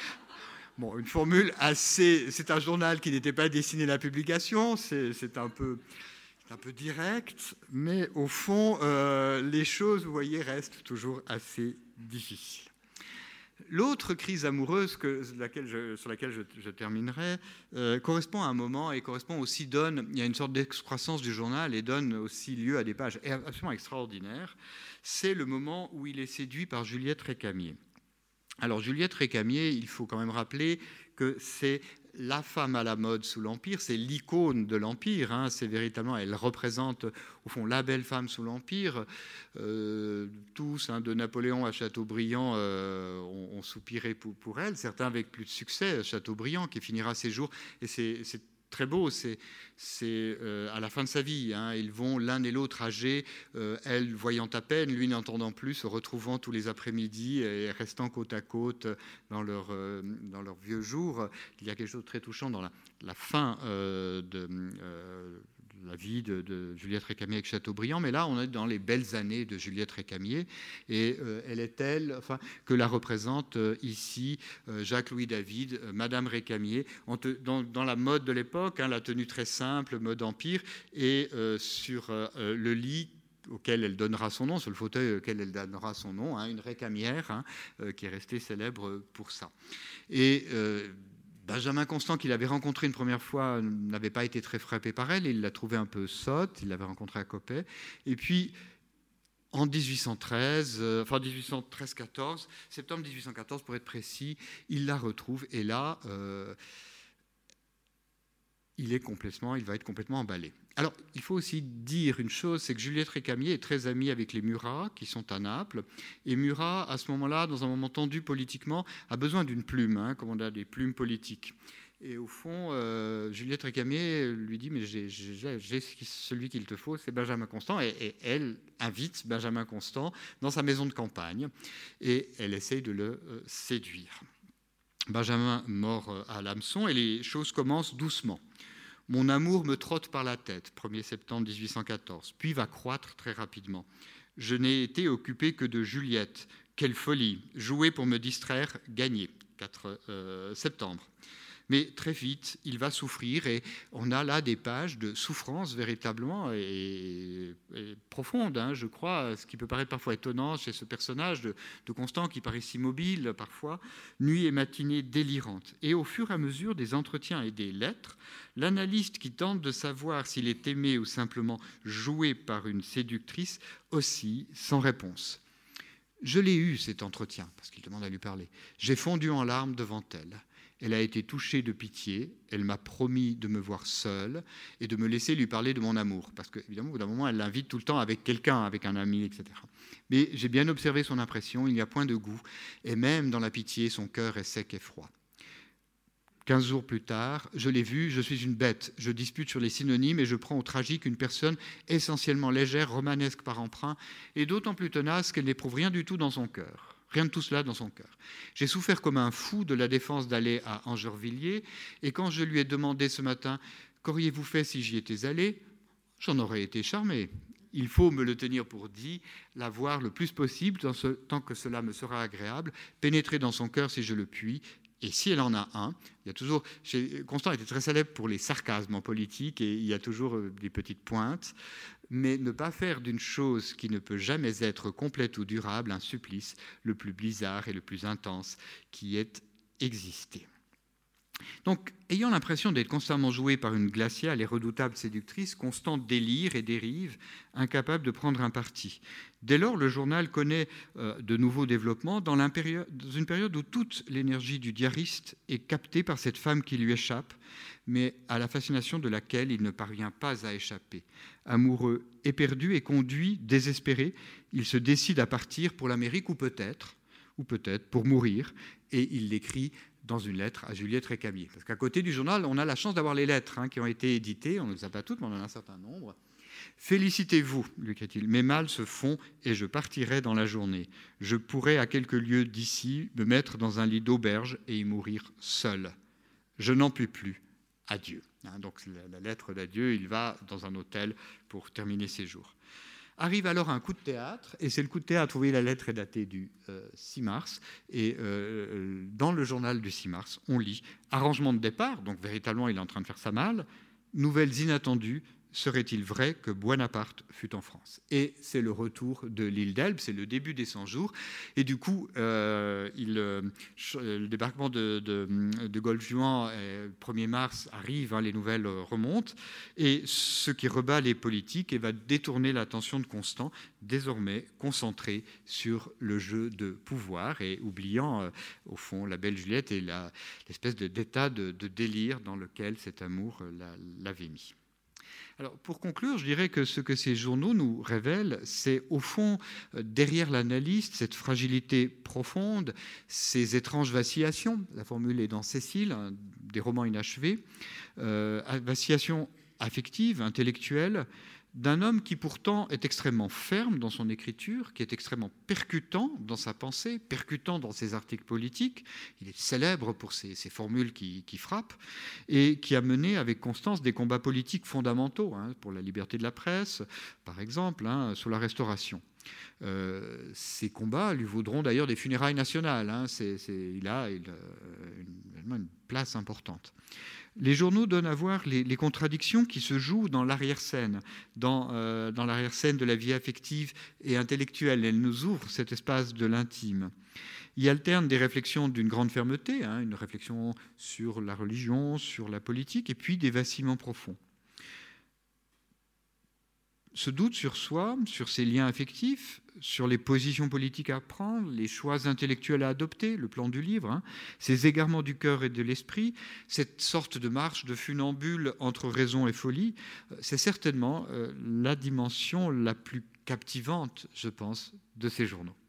Bon, une formule assez... C'est un journal qui n'était pas destiné à la publication, c'est, c'est un peu... un peu direct, mais au fond, euh, les choses, vous voyez, restent toujours assez difficiles. L'autre crise amoureuse que, laquelle je, sur laquelle je, je terminerai euh, correspond à un moment et correspond aussi, donne, il y a une sorte d'excroissance du journal et donne aussi lieu à des pages absolument extraordinaires. C'est le moment où il est séduit par Juliette Récamier. Alors Juliette Récamier, il faut quand même rappeler que c'est la femme à la mode sous l'Empire, c'est l'icône de l'Empire, hein, c'est véritablement, elle représente au fond la belle femme sous l'Empire. Euh, tous, hein, de Napoléon à Chateaubriand, euh, ont, ont soupiré pour, pour elle, certains avec plus de succès, Chateaubriand qui finira ses jours, et c'est, c'est très beau, c'est, c'est euh, à la fin de sa vie, hein, ils vont l'un et l'autre âgés, euh, elle voyant à peine, lui n'entendant plus, se retrouvant tous les après-midi et restant côte à côte dans leur, euh, dans leurs vieux jours. Il y a quelque chose de très touchant dans la, la fin euh, de euh, la vie de, de Juliette Récamier avec Chateaubriand, mais là on est dans les belles années de Juliette Récamier et euh, elle est telle, enfin, que la représente euh, ici euh, Jacques-Louis David, euh, Madame Récamier, te, dans, dans la mode de l'époque, hein, la tenue très simple, mode empire, et euh, sur euh, le lit auquel elle donnera son nom, sur le fauteuil auquel elle donnera son nom, hein, une récamière, hein, euh, qui est restée célèbre pour ça. Et euh, Benjamin Constant, qu'il avait rencontré une première fois, n'avait pas été très frappé par elle. Il l'a trouvée un peu sotte. Il l'avait rencontrée à Coppet. Et puis, en dix-huit cent treize, euh, enfin dix-huit cent treize quatorze, septembre dix-huit cent quatorze pour être précis, il la retrouve. Et là, euh, il est complètement, il va être complètement emballé. Alors, il faut aussi dire une chose, c'est que Juliette Récamier est très amie avec les Murat, qui sont à Naples. Et Murat, à ce moment-là, dans un moment tendu politiquement, a besoin d'une plume, hein, comme on a des plumes politiques. Et au fond, euh, Juliette Récamier lui dit « mais j'ai, j'ai, j'ai celui qu'il te faut, c'est Benjamin Constant ». Et, et elle invite Benjamin Constant dans sa maison de campagne. Et elle essaye de le euh, séduire. Benjamin mord à l'hameçon et les choses commencent doucement. Mon amour me trotte par la tête, premier septembre dix-huit cent quatorze, puis va croître très rapidement. Je n'ai été occupé que de Juliette. Quelle folie! Jouer pour me distraire, gagner, quatre septembre. Mais très vite, il va souffrir et on a là des pages de souffrance véritablement et, et profonde, hein, je crois, ce qui peut paraître parfois étonnant chez ce personnage de, de Constant qui paraît si mobile parfois, nuit et matinée délirante. Et au fur et à mesure des entretiens et des lettres, l'analyste qui tente de savoir s'il est aimé ou simplement joué par une séductrice oscille sans réponse. Je l'ai eu cet entretien, parce qu'il demande à lui parler. J'ai fondu en larmes devant elle. Elle a été touchée de pitié, elle m'a promis de me voir seule et de me laisser lui parler de mon amour. Parce qu'évidemment, au bout d'un moment, elle l'invite tout le temps avec quelqu'un, avec un ami, et cetera. Mais j'ai bien observé son impression, il n'y a point de goût, et même dans la pitié, son cœur est sec et froid. Quinze jours plus tard, je l'ai vu, je suis une bête, je dispute sur les synonymes et je prends au tragique une personne essentiellement légère, romanesque par emprunt, et d'autant plus tenace qu'elle n'éprouve rien du tout dans son cœur. Rien de tout cela dans son cœur. J'ai souffert comme un fou de la défense d'aller à Angervilliers, et quand je lui ai demandé ce matin « Qu'auriez-vous fait si j'y étais allé ?» J'en aurais été charmé. Il faut me le tenir pour dit, la voir le plus possible tant que cela me sera agréable, pénétrer dans son cœur si je le puis, et si elle en a un, il y a toujours... Constant était très célèbre pour les sarcasmes en politique, et il y a toujours des petites pointes. Mais ne pas faire d'une chose qui ne peut jamais être complète ou durable un supplice le plus bizarre et le plus intense qui ait existé. Donc, ayant l'impression d'être constamment joué par une glaciale et redoutable séductrice, Constant délire et dérive, incapable de prendre un parti. Dès lors, le journal connaît euh, de nouveaux développements dans, dans une période où toute l'énergie du diariste est captée par cette femme qui lui échappe, mais à la fascination de laquelle il ne parvient pas à échapper. Amoureux, éperdu et conduit, désespéré, il se décide à partir pour l'Amérique ou peut-être, ou peut-être pour mourir, et il l'écrit dans une lettre à Juliette Récamier. Parce qu'à côté du journal, on a la chance d'avoir les lettres hein, qui ont été éditées, on ne les a pas toutes, mais on en a un certain nombre. « Félicitez-vous, lui écrit-il, mes mâles se font et je partirai dans la journée. Je pourrais à quelques lieues d'ici me mettre dans un lit d'auberge et y mourir seul. Je n'en puis plus. Adieu. » Donc la lettre d'adieu, il va dans un hôtel pour terminer ses jours. Arrive alors un coup de théâtre, et c'est le coup de théâtre, vous voyez la lettre est datée du euh, six mars, et euh, dans le journal du six mars, on lit « Arrangement de départ », donc véritablement il est en train de faire sa malle, « Nouvelles inattendues, serait-il vrai que Buonaparte fut en France ?» Et c'est le retour de l'île d'Elbe, c'est le début des cent jours. Et du coup, euh, il, euh, le débarquement de, de, de Golfe-Juan, euh, premier mars, arrive, hein, les nouvelles remontent. Et ce qui rebat les politiques et va détourner l'attention de Constant, désormais concentré sur le jeu de pouvoir et oubliant, euh, au fond, la belle Juliette et la, l'espèce de, d'état de, de délire dans lequel cet amour l'avait mis. Alors, pour conclure, je dirais que ce que ces journaux nous révèlent, c'est au fond, derrière l'analyste, cette fragilité profonde, ces étranges vacillations, la formule est dans Cécile, un des romans inachevés, euh, vacillations affectives, intellectuelles, d'un homme qui pourtant est extrêmement ferme dans son écriture, qui est extrêmement percutant dans sa pensée, percutant dans ses articles politiques. Il est célèbre pour ses, ses formules qui, qui frappent, et qui a mené avec constance des combats politiques fondamentaux, hein, pour la liberté de la presse, par exemple, hein, sous la Restauration. Euh, ces combats lui vaudront d'ailleurs des funérailles nationales. Hein, c'est, c'est, il a il, une, une place importante. Les journaux donnent à voir les, les contradictions qui se jouent dans l'arrière-scène, dans, euh, dans l'arrière-scène de la vie affective et intellectuelle. Elles nous ouvrent cet espace de l'intime. Il alterne des réflexions d'une grande fermeté, hein, une réflexion sur la religion, sur la politique, et puis des vacillements profonds. Ce doute sur soi, sur ses liens affectifs, sur les positions politiques à prendre, les choix intellectuels à adopter, le plan du livre, hein, ces égarements du cœur et de l'esprit, cette sorte de marche de funambule entre raison et folie, c'est certainement euh, la dimension la plus captivante, je pense, de ces journaux.